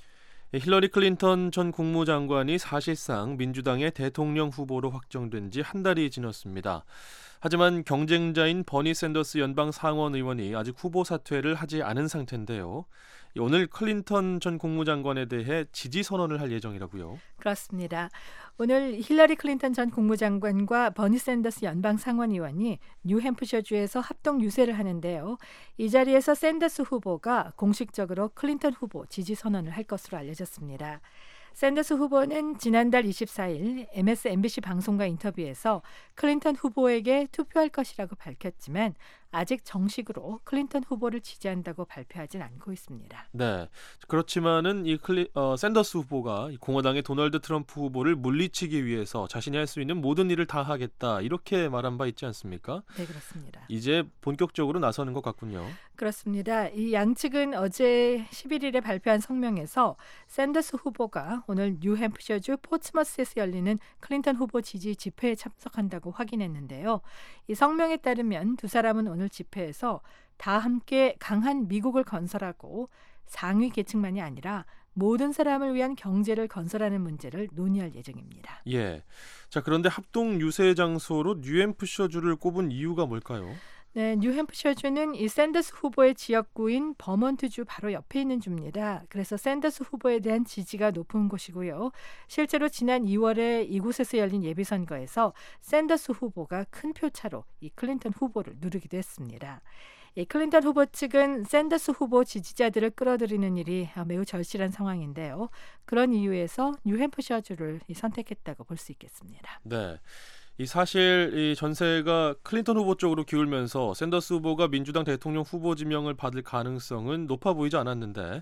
힐러리 클린턴 전 국무장관이 사실상 민주당의 대통령 후보로 확정된 지 한 달이 지났습니다. 하지만 경쟁자인 버니 샌더스 연방 상원 의원이 아직 후보 사퇴를 하지 않은 상태인데요. 오늘 클린턴 전 국무장관에 대해 지지 선언을 할 예정이라고요. 그렇습니다. 오늘 힐러리 클린턴 전 국무장관과 버니 샌더스 연방 상원 의원이 뉴햄프셔주에서 합동 유세를 하는데요. 이 자리에서 샌더스 후보가 공식적으로 클린턴 후보 지지 선언을 할 것으로 알려졌습니다. 샌더스 후보는 지난달 24일 MSNBC 방송과 인터뷰에서 클린턴 후보에게 투표할 것이라고 밝혔지만 아직 정식으로 클린턴 후보를 지지한다고 발표하진 않고 있습니다. 네, 그렇지만은 이 샌더스 후보가 공화당의 도널드 트럼프 후보를 물리치기 위해서 자신이 할 수 있는 모든 일을 다 하겠다 이렇게 말한 바 있지 않습니까? 네, 그렇습니다. 이제 본격적으로 나서는 것 같군요. 그렇습니다. 이 양측은 어제 11일에 발표한 성명에서 샌더스 후보가 오늘 뉴햄프셔주 포츠머스에서 열리는 클린턴 후보 지지 집회에 참석한다고 확인했는데요. 이 성명에 따르면 두 사람은 오늘 집회에서 다 함께 강한 미국을 건설하고 상위 계층만이 아니라 모든 사람을 위한 경제를 건설하는 문제를 논의할 예정입니다. 예. 자, 그런데 합동 유세 장소로 뉴햄프셔주를 꼽은 이유가 뭘까요? 네, 뉴햄프셔주는 이 샌더스 후보의 지역구인 버몬트주 바로 옆에 있는 주입니다. 그래서 샌더스 후보에 대한 지지가 높은 곳이고요. 실제로 지난 2월에 이곳에서 열린 예비선거에서 샌더스 후보가 큰 표차로 이 클린턴 후보를 누르기도 했습니다. 이 클린턴 후보 측은 샌더스 후보 지지자들을 끌어들이는 일이 매우 절실한 상황인데요. 그런 이유에서 뉴햄프셔주를 선택했다고 볼 수 있겠습니다. 네. 이 사실 이 전세가 클린턴 후보 쪽으로 기울면서 샌더스 후보가 민주당 대통령 후보 지명을 받을 가능성은 높아 보이지 않았는데,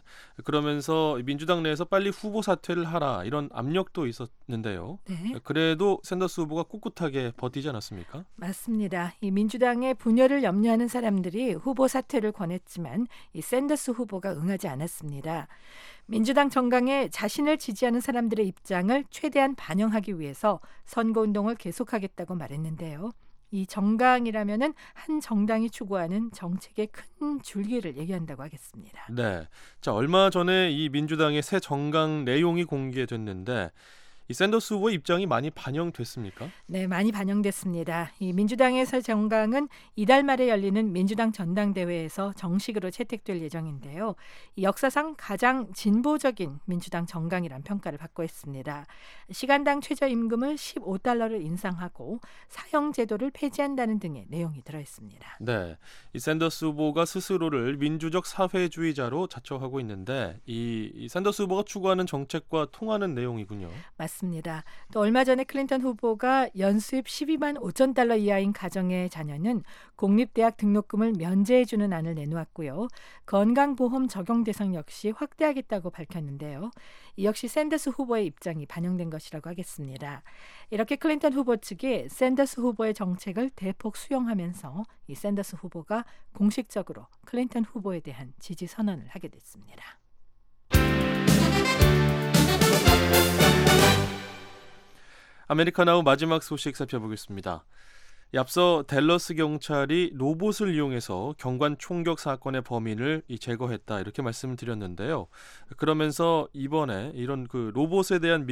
그러면서 민주당 내에서 빨리 후보 사퇴를 하라 이런 압력도 있었는데요. 네. 그래도 샌더스 후보가 꿋꿋하게 버티지 않았습니까? 맞습니다. 이 민주당의 분열을 염려하는 사람들이 후보 사퇴를 권했지만 이 샌더스 후보가 응하지 않았습니다. 민주당 정강에 자신을 지지하는 사람들의 입장을 최대한 반영하기 위해서 선거운동을 계속하겠다고 말했는데요. 이 정강이라면은 한 정당이 추구하는 정책의 큰 줄기를 얘기한다고 하겠습니다. 네. 자, 얼마 전에 이 민주당의 새 정강 내용이 공개됐는데 이 샌더스 후보의 입장이 많이 반영됐습니까? 네, 많이 반영됐습니다. 이 민주당에서 정강은 이달 말에 열리는 민주당 전당대회에서 정식으로 채택될 예정인데요. 이 역사상 가장 진보적인 민주당 정강이란 평가를 받고 있습니다. 시간당 최저임금을 15달러를 인상하고 사형제도를 폐지한다는 등의 내용이 들어있습니다. 네, 이 샌더스 후보가 스스로를 민주적 사회주의자로 자처하고 있는데 이 샌더스 후보가 추구하는 정책과 통하는 내용이군요. 맞습니다. 또 얼마 전에 클린턴 후보가 연수입 12만 5천 달러 이하인 가정의 자녀는 공립대학 등록금을 면제해주는 안을 내놓았고요. 건강보험 적용 대상 역시 확대하겠다고 밝혔는데요. 이 역시 샌더스 후보의 입장이 반영된 것이라고 하겠습니다. 이렇게 클린턴 후보 측이 샌더스 후보의 정책을 대폭 수용하면서 이 샌더스 후보가 공식적으로 클린턴 후보에 대한 지지 선언을 하게 됐습니다. 아메리카나우 마지막 소식 살펴보겠습니다. 앞서 댈러스 경찰이 로봇을 이용해서 경관 총격 사건의 범인을 제거했다 이렇게 말씀을 드렸는데요. 그러면서 이번에 이런 그 로봇에 대한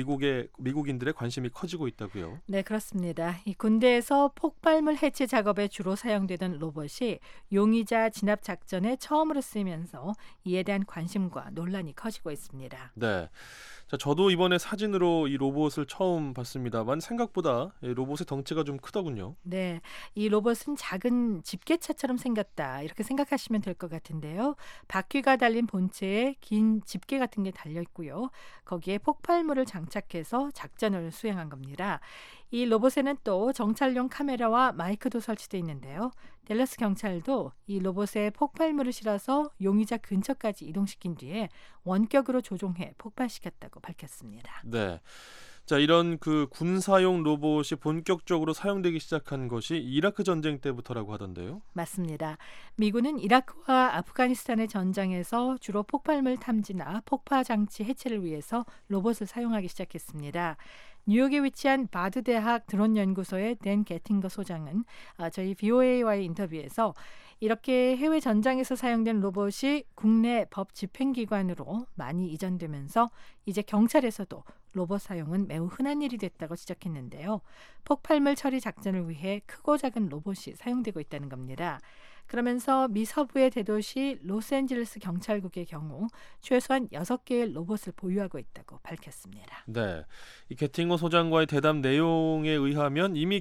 미국인들의 관심이 커지고 있다고요. 네, 그렇습니다. 이 군대에서 폭발물 해체 작업에 주로 사용되던 로봇이 용의자 진압 작전에 처음으로 쓰이면서 이에 대한 관심과 논란이 커지고 있습니다. 네. 자, 저도 이번에 사진으로 이 로봇을 처음 봤습니다만 생각보다 로봇의 덩치가 좀 크더군요. 네, 이 로봇은 작은 집게차처럼 생겼다 이렇게 생각하시면 될 것 같은데요. 바퀴가 달린 본체에 긴 집게 같은 게 달려 있고요. 거기에 폭발물을 장착해서 작전을 수행한 겁니다. 이 로봇에는 또 정찰용 카메라와 마이크도 설치되어 있는데요. 댈러스 경찰도 이 로봇에 폭발물을 실어서 용의자 근처까지 이동시킨 뒤에 원격으로 조종해 폭발시켰다고 밝혔습니다. 네. 자, 이런 그 군사용 로봇이 본격적으로 사용되기 시작한 것이 이라크 전쟁 때부터라고 하던데요. 맞습니다. 미군은 이라크와 아프가니스탄의 전장에서 주로 폭발물 탐지나 폭파 장치 해체를 위해서 로봇을 사용하기 시작했습니다. 뉴욕에 위치한 바드 대학 드론 연구소의 댄 게팅거 소장은 저희 VOA와의 인터뷰에서 이렇게 해외 전장에서 사용된 로봇이 국내 법 집행기관으로 많이 이전되면서 이제 경찰에서도 로봇 사용은 매우 흔한 일이 됐다고 지적했는데요. 폭발물 처리 작전을 위해 크고 작은 로봇이 사용되고 있다는 겁니다. 그러면서 미 서부의 대도시 로스앤젤레스 경찰국의 경우 최소한 6개의 로봇을 보유하고 있다고 밝혔습니다. 네, 이 게팅거 소장과의 대담 내용에 의하면 이미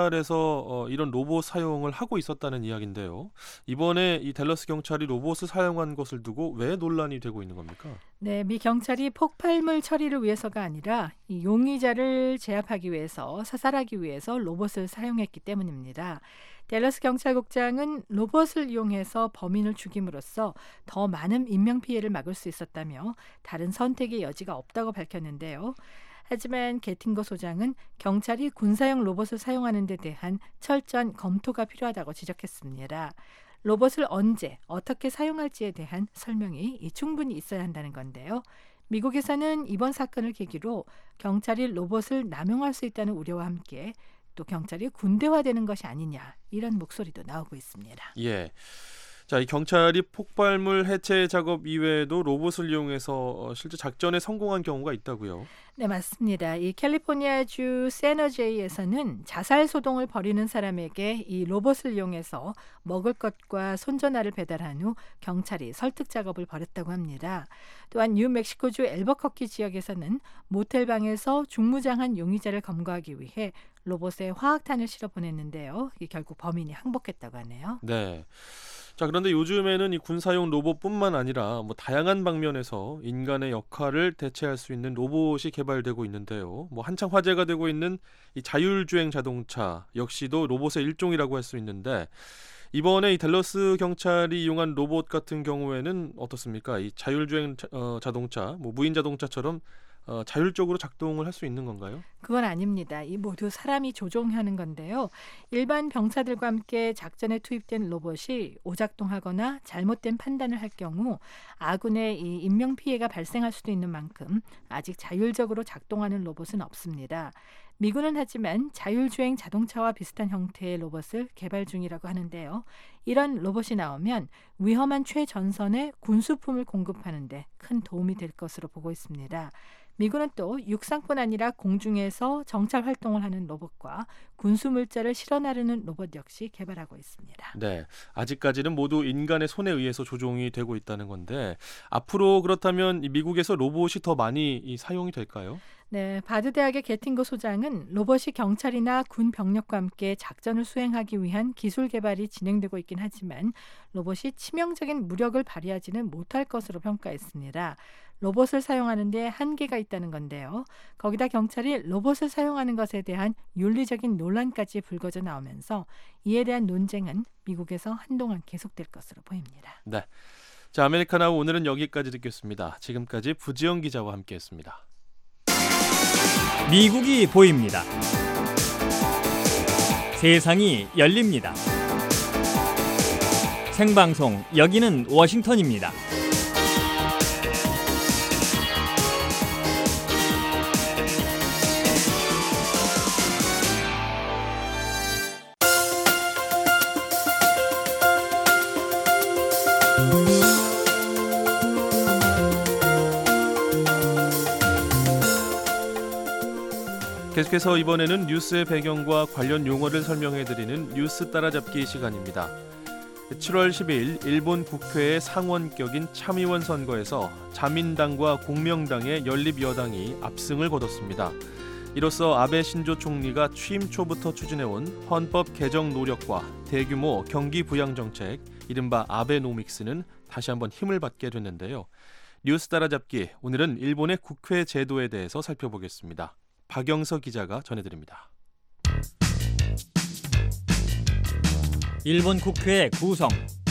경찰에서 이런 로봇 사용을 하고 있었다는 이야기인데요. 이번에 이 댈러스 경찰이 로봇을 사용한 것을 두고 왜 논란이 되고 있는 겁니까? 네, 미 경찰이 폭발물 처리를 위해서가 아니라 이 용의자를 제압하기 위해서, 사살하기 위해서 로봇을 사용했기 때문입니다. 댈러스 경찰국장은 로봇을 이용해서 범인을 죽임으로써 더 많은 인명피해를 막을 수 있었다며 다른 선택의 여지가 없다고 밝혔는데요. 하지만 게팅거 소장은 경찰이 군사용 로봇을 사용하는 데 대한 철저한 검토가 필요하다고 지적했습니다. 로봇을 언제, 어떻게 사용할지에 대한 설명이 충분히 있어야 한다는 건데요. 미국에서는 이번 사건을 계기로 경찰이 로봇을 남용할 수 있다는 우려와 함께 또 경찰이 군대화되는 것이 아니냐 이런 목소리도 나오고 있습니다. 예. 자, 이 경찰이 폭발물 해체 작업 이외에도 로봇을 이용해서 실제 작전에 성공한 경우가 있다고요? 네, 맞습니다. 이 캘리포니아주 세너제이에서는 자살 소동을 벌이는 사람에게 이 로봇을 이용해서 먹을 것과 손전화를 배달한 후 경찰이 설득 작업을 벌였다고 합니다. 또한 뉴멕시코주 엘버커키 지역에서는 모텔방에서 중무장한 용의자를 검거하기 위해 로봇에 화학탄을 실어 보냈는데요. 결국 범인이 항복했다고 하네요. 네. 자, 그런데 요즘에는 이 군사용 로봇뿐만 아니라 다양한 방면에서 인간의 역할을 대체할 수 있는 로봇이 개발되고 있는데요. 한창 화제가 되고 있는 이 자율주행 자동차 역시도 로봇의 일종이라고 할 수 있는데 이번에 이 댈러스 경찰이 이용한 로봇 같은 경우에는 어떻습니까? 이 자율주행 자동차, 무인 자동차처럼 자율적으로 작동을 할 수 있는 건가요? 그건 아닙니다. 이 모두 사람이 조종하는 건데요. 일반 병사들과 함께 작전에 투입된 로봇이 오작동하거나 잘못된 판단을 할 경우 아군의 이 인명피해가 발생할 수도 있는 만큼 아직 자율적으로 작동하는 로봇은 없습니다. 미군은 하지만 자율주행 자동차와 비슷한 형태의 로봇을 개발 중이라고 하는데요. 이런 로봇이 나오면 위험한 최전선에 군수품을 공급하는 데 큰 도움이 될 것으로 보고 있습니다. 미군은 또 육상뿐 아니라 공중에서 정찰 활동을 하는 로봇과 군수 물자를 실어 나르는 로봇 역시 개발하고 있습니다. 네, 아직까지는 모두 인간의 손에 의해서 조종이 되고 있다는 건데 앞으로 그렇다면 미국에서 로봇이 더 많이 사용이 될까요? 네, 바드 대학의 게팅거 소장은 로봇이 경찰이나 군 병력과 함께 작전을 수행하기 위한 기술 개발이 진행되고 있긴 하지만 로봇이 치명적인 무력을 발휘하지는 못할 것으로 평가했습니다. 로봇을 사용하는 데 한계가 있다는 건데요. 거기다 경찰이 로봇을 사용하는 것에 대한 윤리적인 논란까지 불거져 나오면서 이에 대한 논쟁은 미국에서 한동안 계속될 것으로 보입니다. 네, 자 아메리카나우 오늘은 여기까지 듣겠습니다. 지금까지 부지영 기자와 함께했습니다. 미국이 보입니다. 세상이 열립니다. 생방송 여기는 워싱턴입니다. 계속해서 이번에는 뉴스의 배경과 관련 용어를 설명해드리는 뉴스 따라잡기 시간입니다. 7월 12일 일본 국회의 상원격인 참의원 선거에서 자민당과 공명당의 연립여당이 압승을 거뒀습니다. 이로써 아베 신조 총리가 취임 초부터 추진해온 헌법 개정 노력과 대규모 경기 부양 정책, 이른바 아베노믹스는 다시 한번 힘을 받게 됐는데요. 뉴스 따라잡기, 오늘은 일본의 국회 제도에 대해서 살펴보겠습니다. 박영서 기자가 전해드립니다. 일본 국회 구성.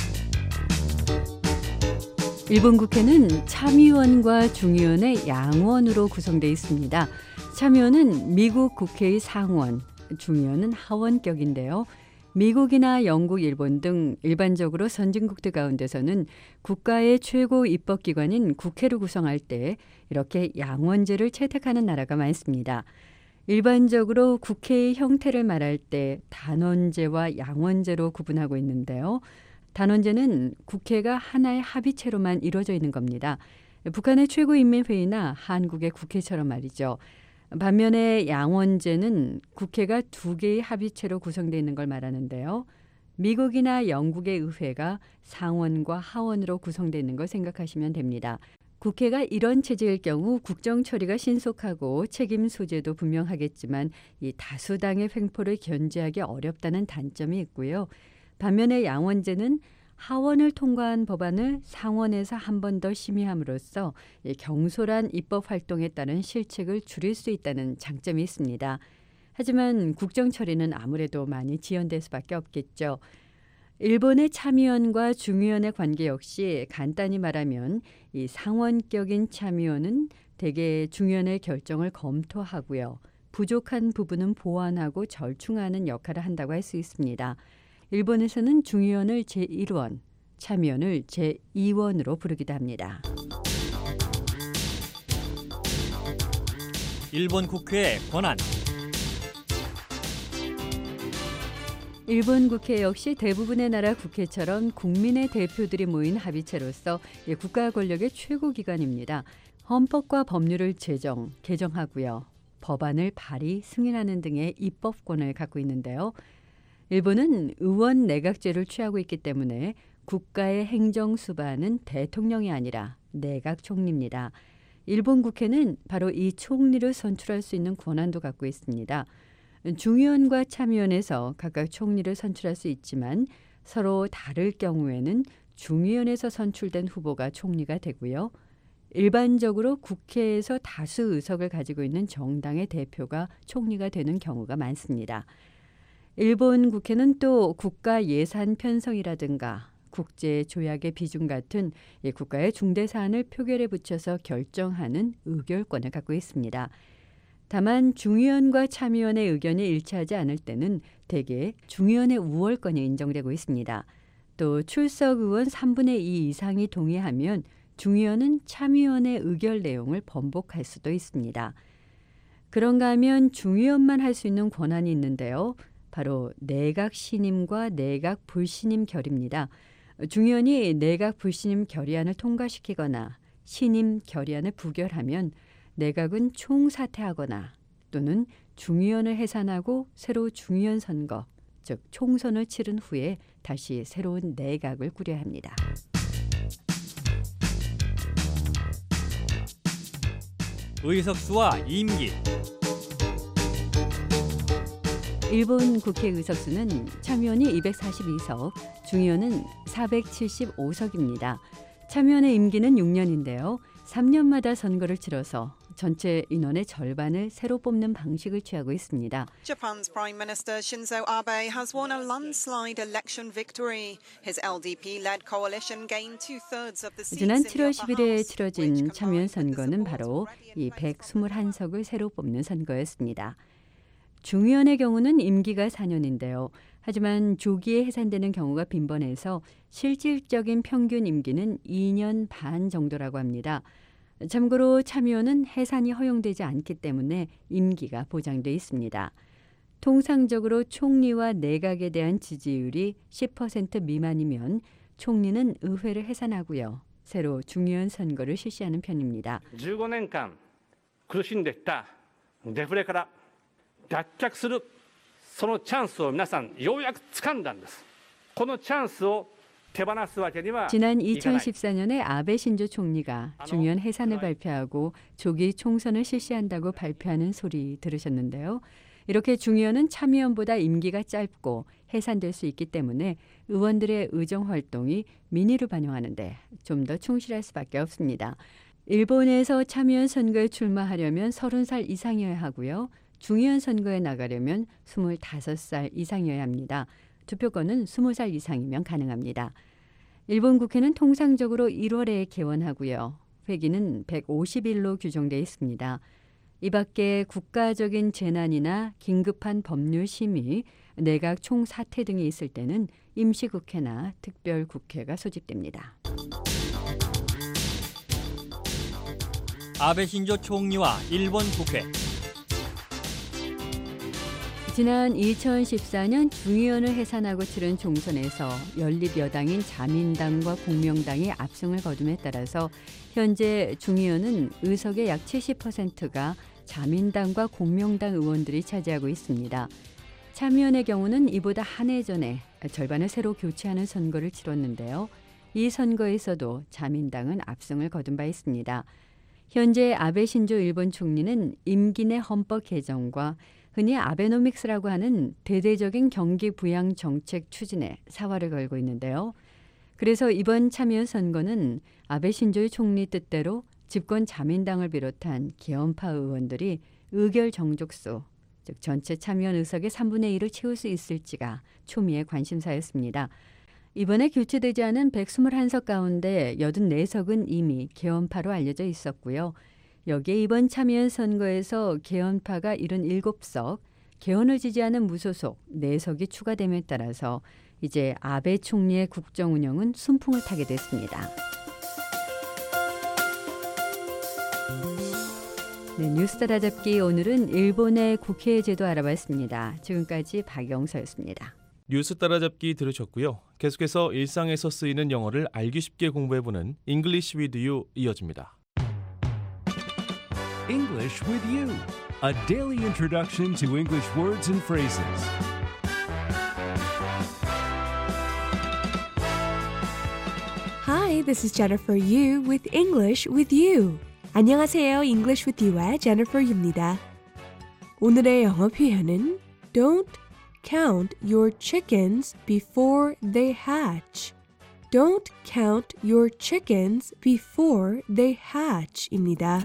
일본 국회는 참의원과 중의원의 양원으로 구성되어 있습니다. 참의원은 미국 국회의 상원, 중의원은 하원격인데요. 미국이나 영국, 일본 등 일반적으로 선진국들 가운데서는 국가의 최고 입법기관인 국회를 구성할 때 이렇게 양원제를 채택하는 나라가 많습니다. 일반적으로 국회의 형태를 말할 때 단원제와 양원제로 구분하고 있는데요. 단원제는 국회가 하나의 합의체로만 이루어져 있는 겁니다. 북한의 최고인민회의나 한국의 국회처럼 말이죠. 반면에 양원제는 국회가 두 개의 합의체로 구성되어 있는 걸 말하는데요. 미국이나 영국의 의회가 상원과 하원으로 구성되어 있는 걸 생각하시면 됩니다. 국회가 이런 체제일 경우 국정 처리가 신속하고 책임 소재도 분명하겠지만 이 다수당의 횡포를 견제하기 어렵다는 단점이 있고요. 반면에 양원제는 하원을 통과한 법안을 상원에서 한 번 더 심의함으로써 경솔한 입법 활동에 따른 실책을 줄일 수 있다는 장점이 있습니다. 하지만 국정 처리는 아무래도 많이 지연될 수밖에 없겠죠. 일본의 참의원과 중의원의 관계 역시 간단히 말하면 이 상원격인 참의원은 대개 중의원의 결정을 검토하고요. 부족한 부분은 보완하고 절충하는 역할을 한다고 할 수 있습니다. 일본에서는 중의원을 제1원, 참의원을 제2원으로 부르기도 합니다. 일본 국회의 권한. 일본 국회 역시 대부분의 나라 국회처럼 국민의 대표들이 모인 합의체로서 국가 권력의 최고 기관입니다. 헌법과 법률을 개정하고요. 법안을 발의, 승인하는 등의 입법권을 갖고 있는데요. 일본은 의원 내각제를 취하고 있기 때문에 국가의 행정 수반은 대통령이 아니라 내각 총리입니다. 일본 국회는 바로 이 총리를 선출할 수 있는 권한도 갖고 있습니다. 중의원과 참의원에서 각각 총리를 선출할 수 있지만 서로 다를 경우에는 중의원에서 선출된 후보가 총리가 되고요. 일반적으로 국회에서 다수 의석을 가지고 있는 정당의 대표가 총리가 되는 경우가 많습니다. 일본 국회는 또 국가 예산 편성이라든가 국제 조약의 비준 같은 국가의 중대 사안을 표결에 붙여서 결정하는 의결권을 갖고 있습니다. 다만 중의원과 참의원의 의견이 일치하지 않을 때는 대개 중의원의 우월권이 인정되고 있습니다. 또 출석 의원 3분의 2 이상이 동의하면 중의원은 참의원의 의결 내용을 번복할 수도 있습니다. 그런가 하면 중의원만 할 수 있는 권한이 있는데요. 바로 내각 신임과 내각 불신임 결의입니다. 중의원이 내각 불신임 결의안을 통과시키거나 신임 결의안을 부결하면 내각은 총사퇴하거나 또는 중의원을 해산하고 새로 중의원 선거, 즉 총선을 치른 후에 다시 새로운 내각을 꾸려야 합니다. 의석수와 임기. 일본 국회 의석수는 참의원이 242석, 중의원은 475석입니다. 참의원의 임기는 6년인데요. 3년마다 선거를 치러서 전체 인원의 절반을 새로 뽑는 방식을 취하고 있습니다. Japan's Prime Minister Shinzo Abe has won a landslide election victory. His LDP-led coalition gained 2/3 of the seats. 지난 7월 10일에 치러진 참의원 선거는 바로 이 121석을 새로 뽑는 선거였습니다. 중의원의 경우는 임기가 4년인데요. 하지만 조기에 해산되는 경우가 빈번해서 실질적인 평균 임기는 2년 반 정도라고 합니다. 참고로 참의원은 해산이 허용되지 않기 때문에 임기가 보장돼 있습니다. 통상적으로 총리와 내각에 대한 지지율이 10% 미만이면 총리는 의회를 해산하고요. 새로 중의원 선거를 실시하는 편입니다. 15년간 苦しんできたデフレから脱却するそのチャンスを皆さんようやく掴んだんです。このチャンスを 지난 2014년에 아베 신조 총리가 중의원 해산을 발표하고 조기 총선을 실시한다고 발표하는 소리 들으셨는데요. 이렇게 중의원은 참의원보다 임기가 짧고 해산될 수 있기 때문에 의원들의 의정 활동이 민의를 반영하는데 좀 더 충실할 수밖에 없습니다. 일본에서 참의원 선거에 출마하려면 30살 이상이어야 하고요. 중의원 선거에 나가려면 25살 이상이어야 합니다. 투표권은 20살 이상이면 가능합니다. 일본 국회는 통상적으로 1월에 개원하고요. 회기는 150일로 규정되어 있습니다. 이 밖에 국가적인 재난이나 긴급한 법률 심의, 내각 총사퇴 등이 있을 때는 임시국회나 특별국회가 소집됩니다. 아베 신조 총리와 일본 국회. 지난 2014년 중의원을 해산하고 치른 총선에서 연립 여당인 자민당과 공명당이 압승을 거둠에 따라서 현재 중의원은 의석의 약 70%가 자민당과 공명당 의원들이 차지하고 있습니다. 참의원의 경우는 이보다 한 해 전에 절반을 새로 교체하는 선거를 치렀는데요. 이 선거에서도 자민당은 압승을 거둔 바 있습니다. 현재 아베 신조 일본 총리는 임기 내 헌법 개정과 흔히 아베노믹스라고 하는 대대적인 경기 부양 정책 추진에 사활을 걸고 있는데요. 그래서 이번 참의원 선거는 아베 신조의 총리 뜻대로 집권 자민당을 비롯한 개헌파 의원들이 의결 정족수, 즉 전체 참의원 의석의 3분의 1을 채울 수 있을지가 초미의 관심사였습니다. 이번에 교체되지 않은 121석 가운데 84석은 이미 개헌파로 알려져 있었고요. 여기에 이번 참의원 선거에서 개헌파가 77석, 개헌을 지지하는 무소속 4석이 추가됨에 따라서 이제 아베 총리의 국정 운영은 순풍을 타게 됐습니다. 네, 뉴스 따라잡기 오늘은 일본의 국회 제도 알아봤습니다. 지금까지 박영서였습니다. 뉴스 따라잡기 들으셨고요. 계속해서 일상에서 쓰이는 영어를 알기 쉽게 공부해보는 English with You 이어집니다. English with You, a daily introduction to English words and phrases. Hi, this is Jennifer Yu with English with You. 안녕하세요, English with You의 Jennifer Yu입니다. 오늘의 영어 표현은 Don't count your chickens before they hatch. Don't count your chickens before they hatch입니다.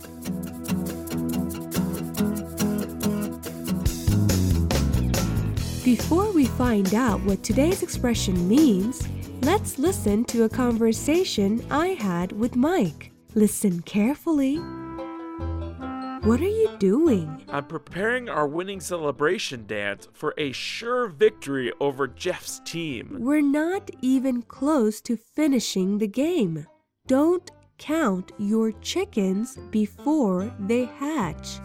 Before we find out what today's expression means, let's listen to a conversation I had with Mike. Listen carefully. What are you doing? I'm preparing our winning celebration dance for a sure victory over Jeff's team. We're not even close to finishing the game. Don't count your chickens before they hatch.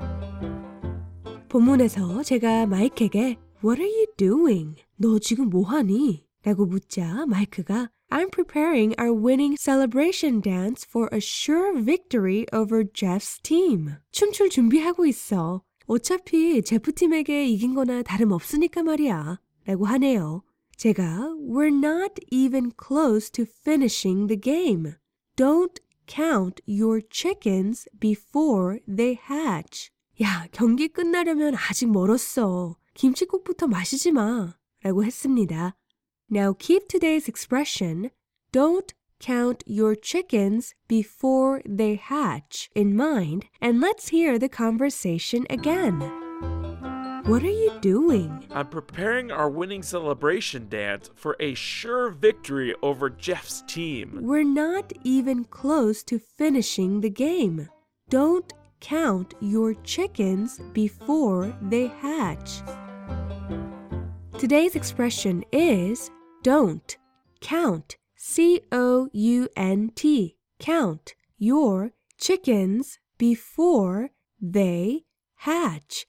본문에서 제가 마이크에게 What are you doing? 너 지금 뭐하니? 라고 묻자 마이크가 I'm preparing our winning celebration dance for a sure victory over Jeff's team. 춤출 준비하고 있어. 어차피 제프 팀에게 이긴 거나 다름없으니까 말이야. 라고 하네요. 제가 We're not even close to finishing the game. Don't count your chickens before they hatch. 야, 경기 끝나려면 아직 멀었어. 김치국부터 마시지 마. 라고 했습니다. Now keep today's expression, don't count your chickens before they hatch, in mind, and let's hear the conversation again. What are you doing? I'm preparing our winning celebration dance for a sure victory over Jeff's team. We're not even close to finishing the game. Don't count your chickens before they hatch. Today's expression is don't count, C-O-U-N-T, count your chickens before they hatch,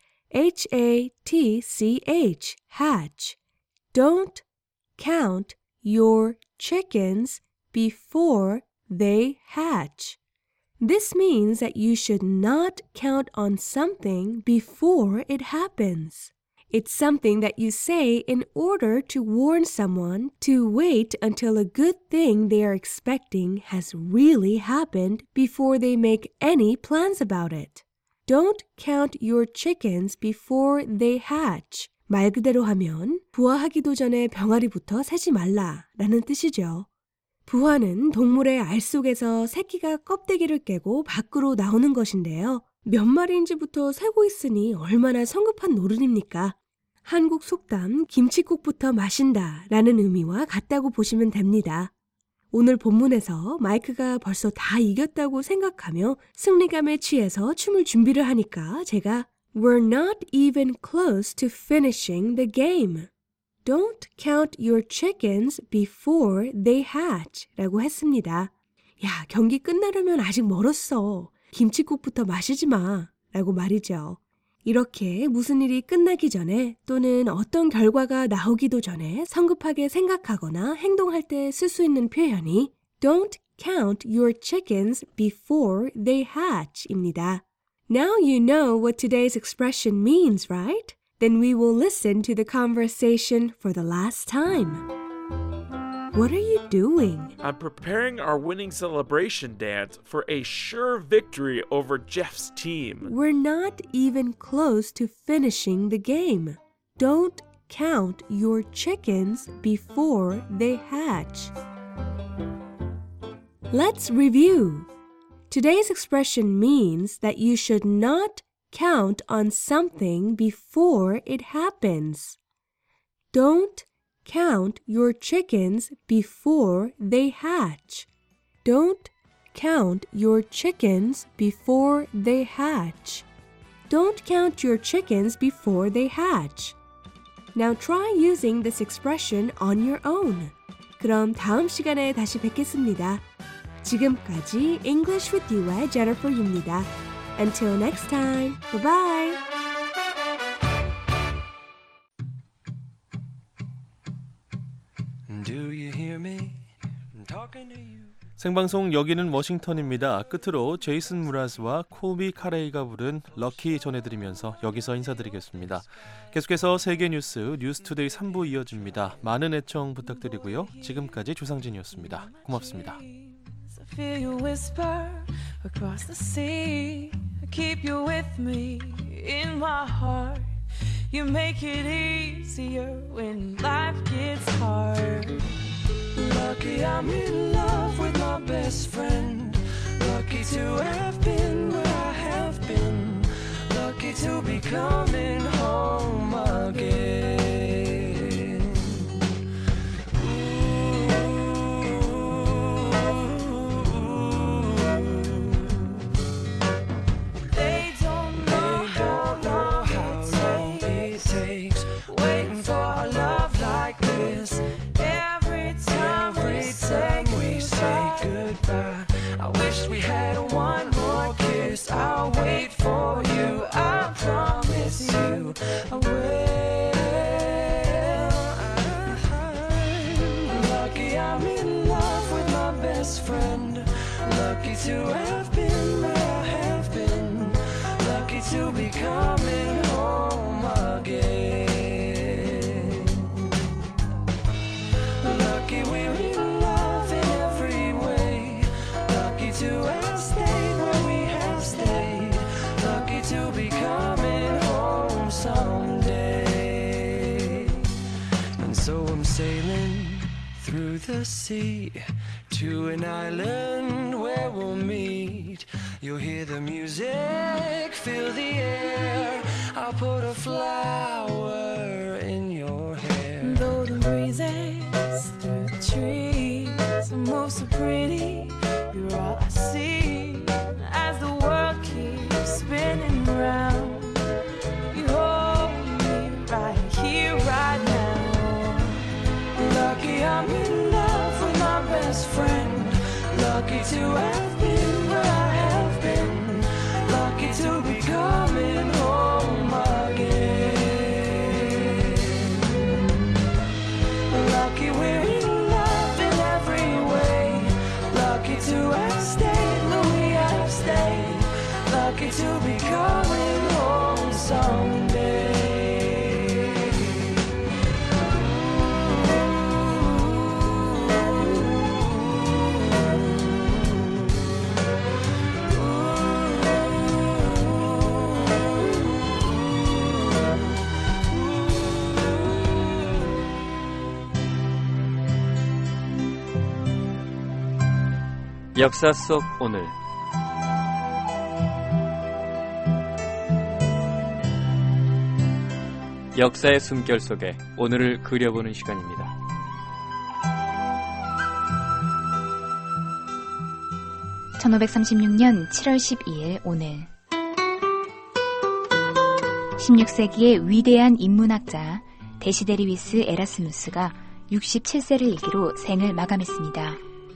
H-A-T-C-H, hatch. Don't count your chickens before they hatch. This means that you should not count on something before it happens. It's something that you say in order to warn someone to wait until a good thing they are expecting has really happened before they make any plans about it. Don't count your chickens before they hatch. 말 그대로 하면 부화하기도 전에 병아리부터 세지 말라 라는 뜻이죠. 부화는 동물의 알 속에서 새끼가 껍데기를 깨고 밖으로 나오는 것인데요. 몇 마리인지부터 세고 있으니 얼마나 성급한 노릇입니까? 한국 속담 김칫국부터 마신다 라는 의미와 같다고 보시면 됩니다. 오늘 본문에서 마이크가 벌써 다 이겼다고 생각하며 승리감에 취해서 춤을 준비를 하니까 제가 We're not even close to finishing the game. Don't count your chickens before they hatch 라고 했습니다. 야, 경기 끝나려면 아직 멀었어. 김칫국부터 마시지 마 라고 말이죠. 이렇게 무슨 일이 끝나기 전에 또는 어떤 결과가 나오기도 전에 성급하게 생각하거나 행동할 때 쓸 수 있는 표현이 Don't count your chickens before they hatch 입니다. Now you know what today's expression means, right? Then we will listen to the conversation for the last time. What are you doing? I'm preparing our winning celebration dance for a sure victory over Jeff's team. We're not even close to finishing the game. Don't count your chickens before they hatch. Let's review. Today's expression means that you should not count on something before it happens. Don't count your chickens before they hatch. Don't count your chickens before they hatch. Don't count your chickens before they hatch. Now try using this expression on your own. 그럼 다음 시간에 다시 뵙겠습니다. 지금까지 English with You의 Jennifer입니다. Until next time, bye-bye! Do you hear me talking to you? 생방송 여기는 워싱턴입니다. 끝으로 제이슨 무라즈와 콜비 카레이가 부른 럭키 전해드리면서 여기서 인사드리겠습니다. 계속해서 세계 뉴스 뉴스투데이 3부 이어집니다. 많은 애청 부탁드리고요. 지금까지 조상진이었습니다. 고맙습니다. I feel you whisper across the sea. I keep you with me in my heart. You make it easier when life gets hard. Lucky I'm in love with my best friend. Lucky to have been where I have been. Lucky to be coming home again. They don't know how long it takes waiting for a love like this. Every time we say goodbye, I wish we had one more kiss. I'll wait for you, I promise you. to have been where I have been, lucky to be coming home again. Lucky we're in love in every way, lucky to have stayed where we have stayed, lucky to be coming home someday. And so I'm sailing through the sea to an island where we'll meet. You'll hear the music, feel the air, I'll put a flower in your hair. Though the breezes through the trees move so pretty, you're all I see as the world keeps spinning round. You hold me right here, right now. Lucky I'm in love with my best friend, lucky to have been where I have been, lucky to be coming home again. Lucky we're in love in every way, lucky to have stayed where we have stayed, lucky to be coming home someday. 역사 속 오늘. 역사의 숨결 속에 오늘을 그려보는 시간입니다. (1536년 7월 12일) 오늘 16세기의 위대한 인문학자 데시데리위스 에라스무스가 67세를 일기로 생을 마감했습니다.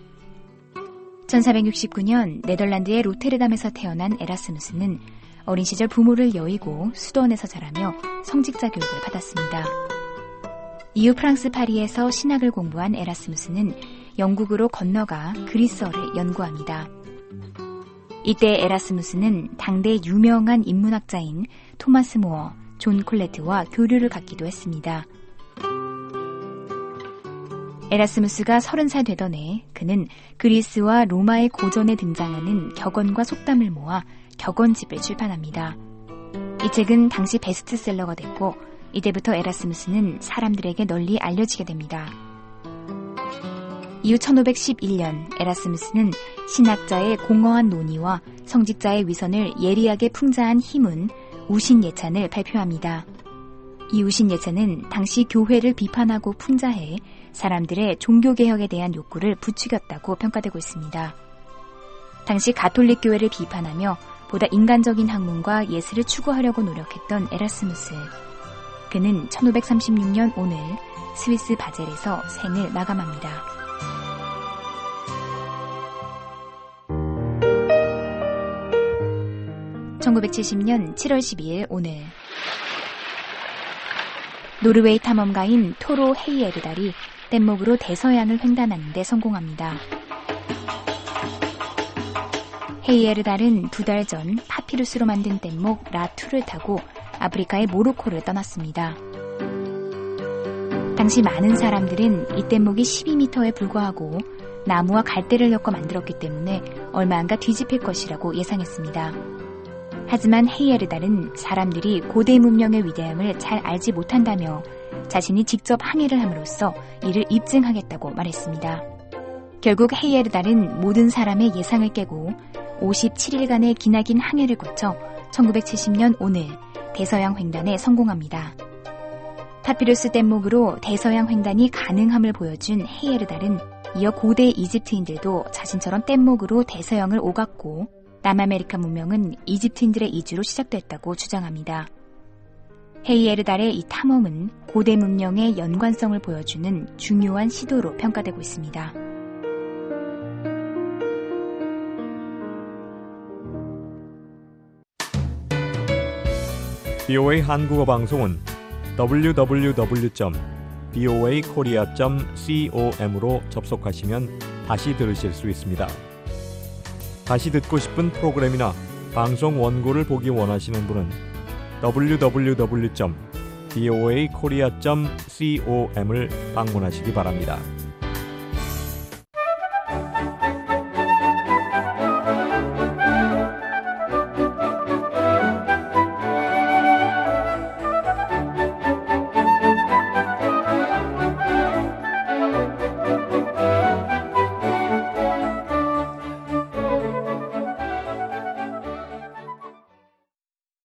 1469년 네덜란드의 로테르담에서 태어난 에라스무스는 어린 시절 부모를 여의고 수도원에서 자라며 성직자 교육을 받았습니다. 이후 프랑스 파리에서 신학을 공부한 에라스무스는 영국으로 건너가 그리스어를 연구합니다. 이때 에라스무스는 당대 유명한 인문학자인 토마스 모어, 존 콜레트와 교류를 갖기도 했습니다. 에라스무스가 30살 되던 해 그는 그리스와 로마의 고전에 등장하는 격언과 속담을 모아 격언집을 출판합니다. 이 책은 당시 베스트셀러가 됐고 이때부터 에라스무스는 사람들에게 널리 알려지게 됩니다. 이후 1511년 에라스무스는 신학자의 공허한 논의와 성직자의 위선을 예리하게 풍자한 희문 우신예찬을 발표합니다. 이 우신예찬은 당시 교회를 비판하고 풍자해 사람들의 종교개혁에 대한 욕구를 부추겼다고 평가되고 있습니다. 당시 가톨릭 교회를 비판하며 보다 인간적인 학문과 예술을 추구하려고 노력했던 에라스무스. 그는 1536년 오늘 스위스 바젤에서 생을 마감합니다. (1970년 7월 12일) 오늘 노르웨이 탐험가인 토로 헤이에르달이 뗏목으로 대서양을 횡단하는 데 성공합니다. 헤이에르달은 2달 전 파피루스로 만든 뗏목 라2를 타고 아프리카의 모로코를 떠났습니다. 당시 많은 사람들은 이 뗏목이 12m에 불과하고 나무와 갈대를 엮어 만들었기 때문에 얼마 안가 뒤집힐 것이라고 예상했습니다. 하지만 헤이에르달은 사람들이 고대 문명의 위대함을 잘 알지 못한다며 자신이 직접 항해를 함으로써 이를 입증하겠다고 말했습니다. 결국 헤이에르달은 모든 사람의 예상을 깨고 57일간의 기나긴 항해를 거쳐 1970년 오늘 대서양 횡단에 성공합니다. 파피루스 뗏목으로 대서양 횡단이 가능함을 보여준 헤이에르달은 이어 고대 이집트인들도 자신처럼 뗏목으로 대서양을 오갔고 남아메리카 문명은 이집트인들의 이주로 시작됐다고 주장합니다. 헤이에르달의 이 탐험은 고대 문명의 연관성을 보여주는 중요한 시도로 평가되고 있습니다. BOA 한국어 방송은 www.boakorea.com으로 접속하시면 다시 들으실 수 있습니다. 다시 듣고 싶은 프로그램이나 방송 원고를 보기 원하시는 분은 www.voakorea.com을 방문하시기 바랍니다.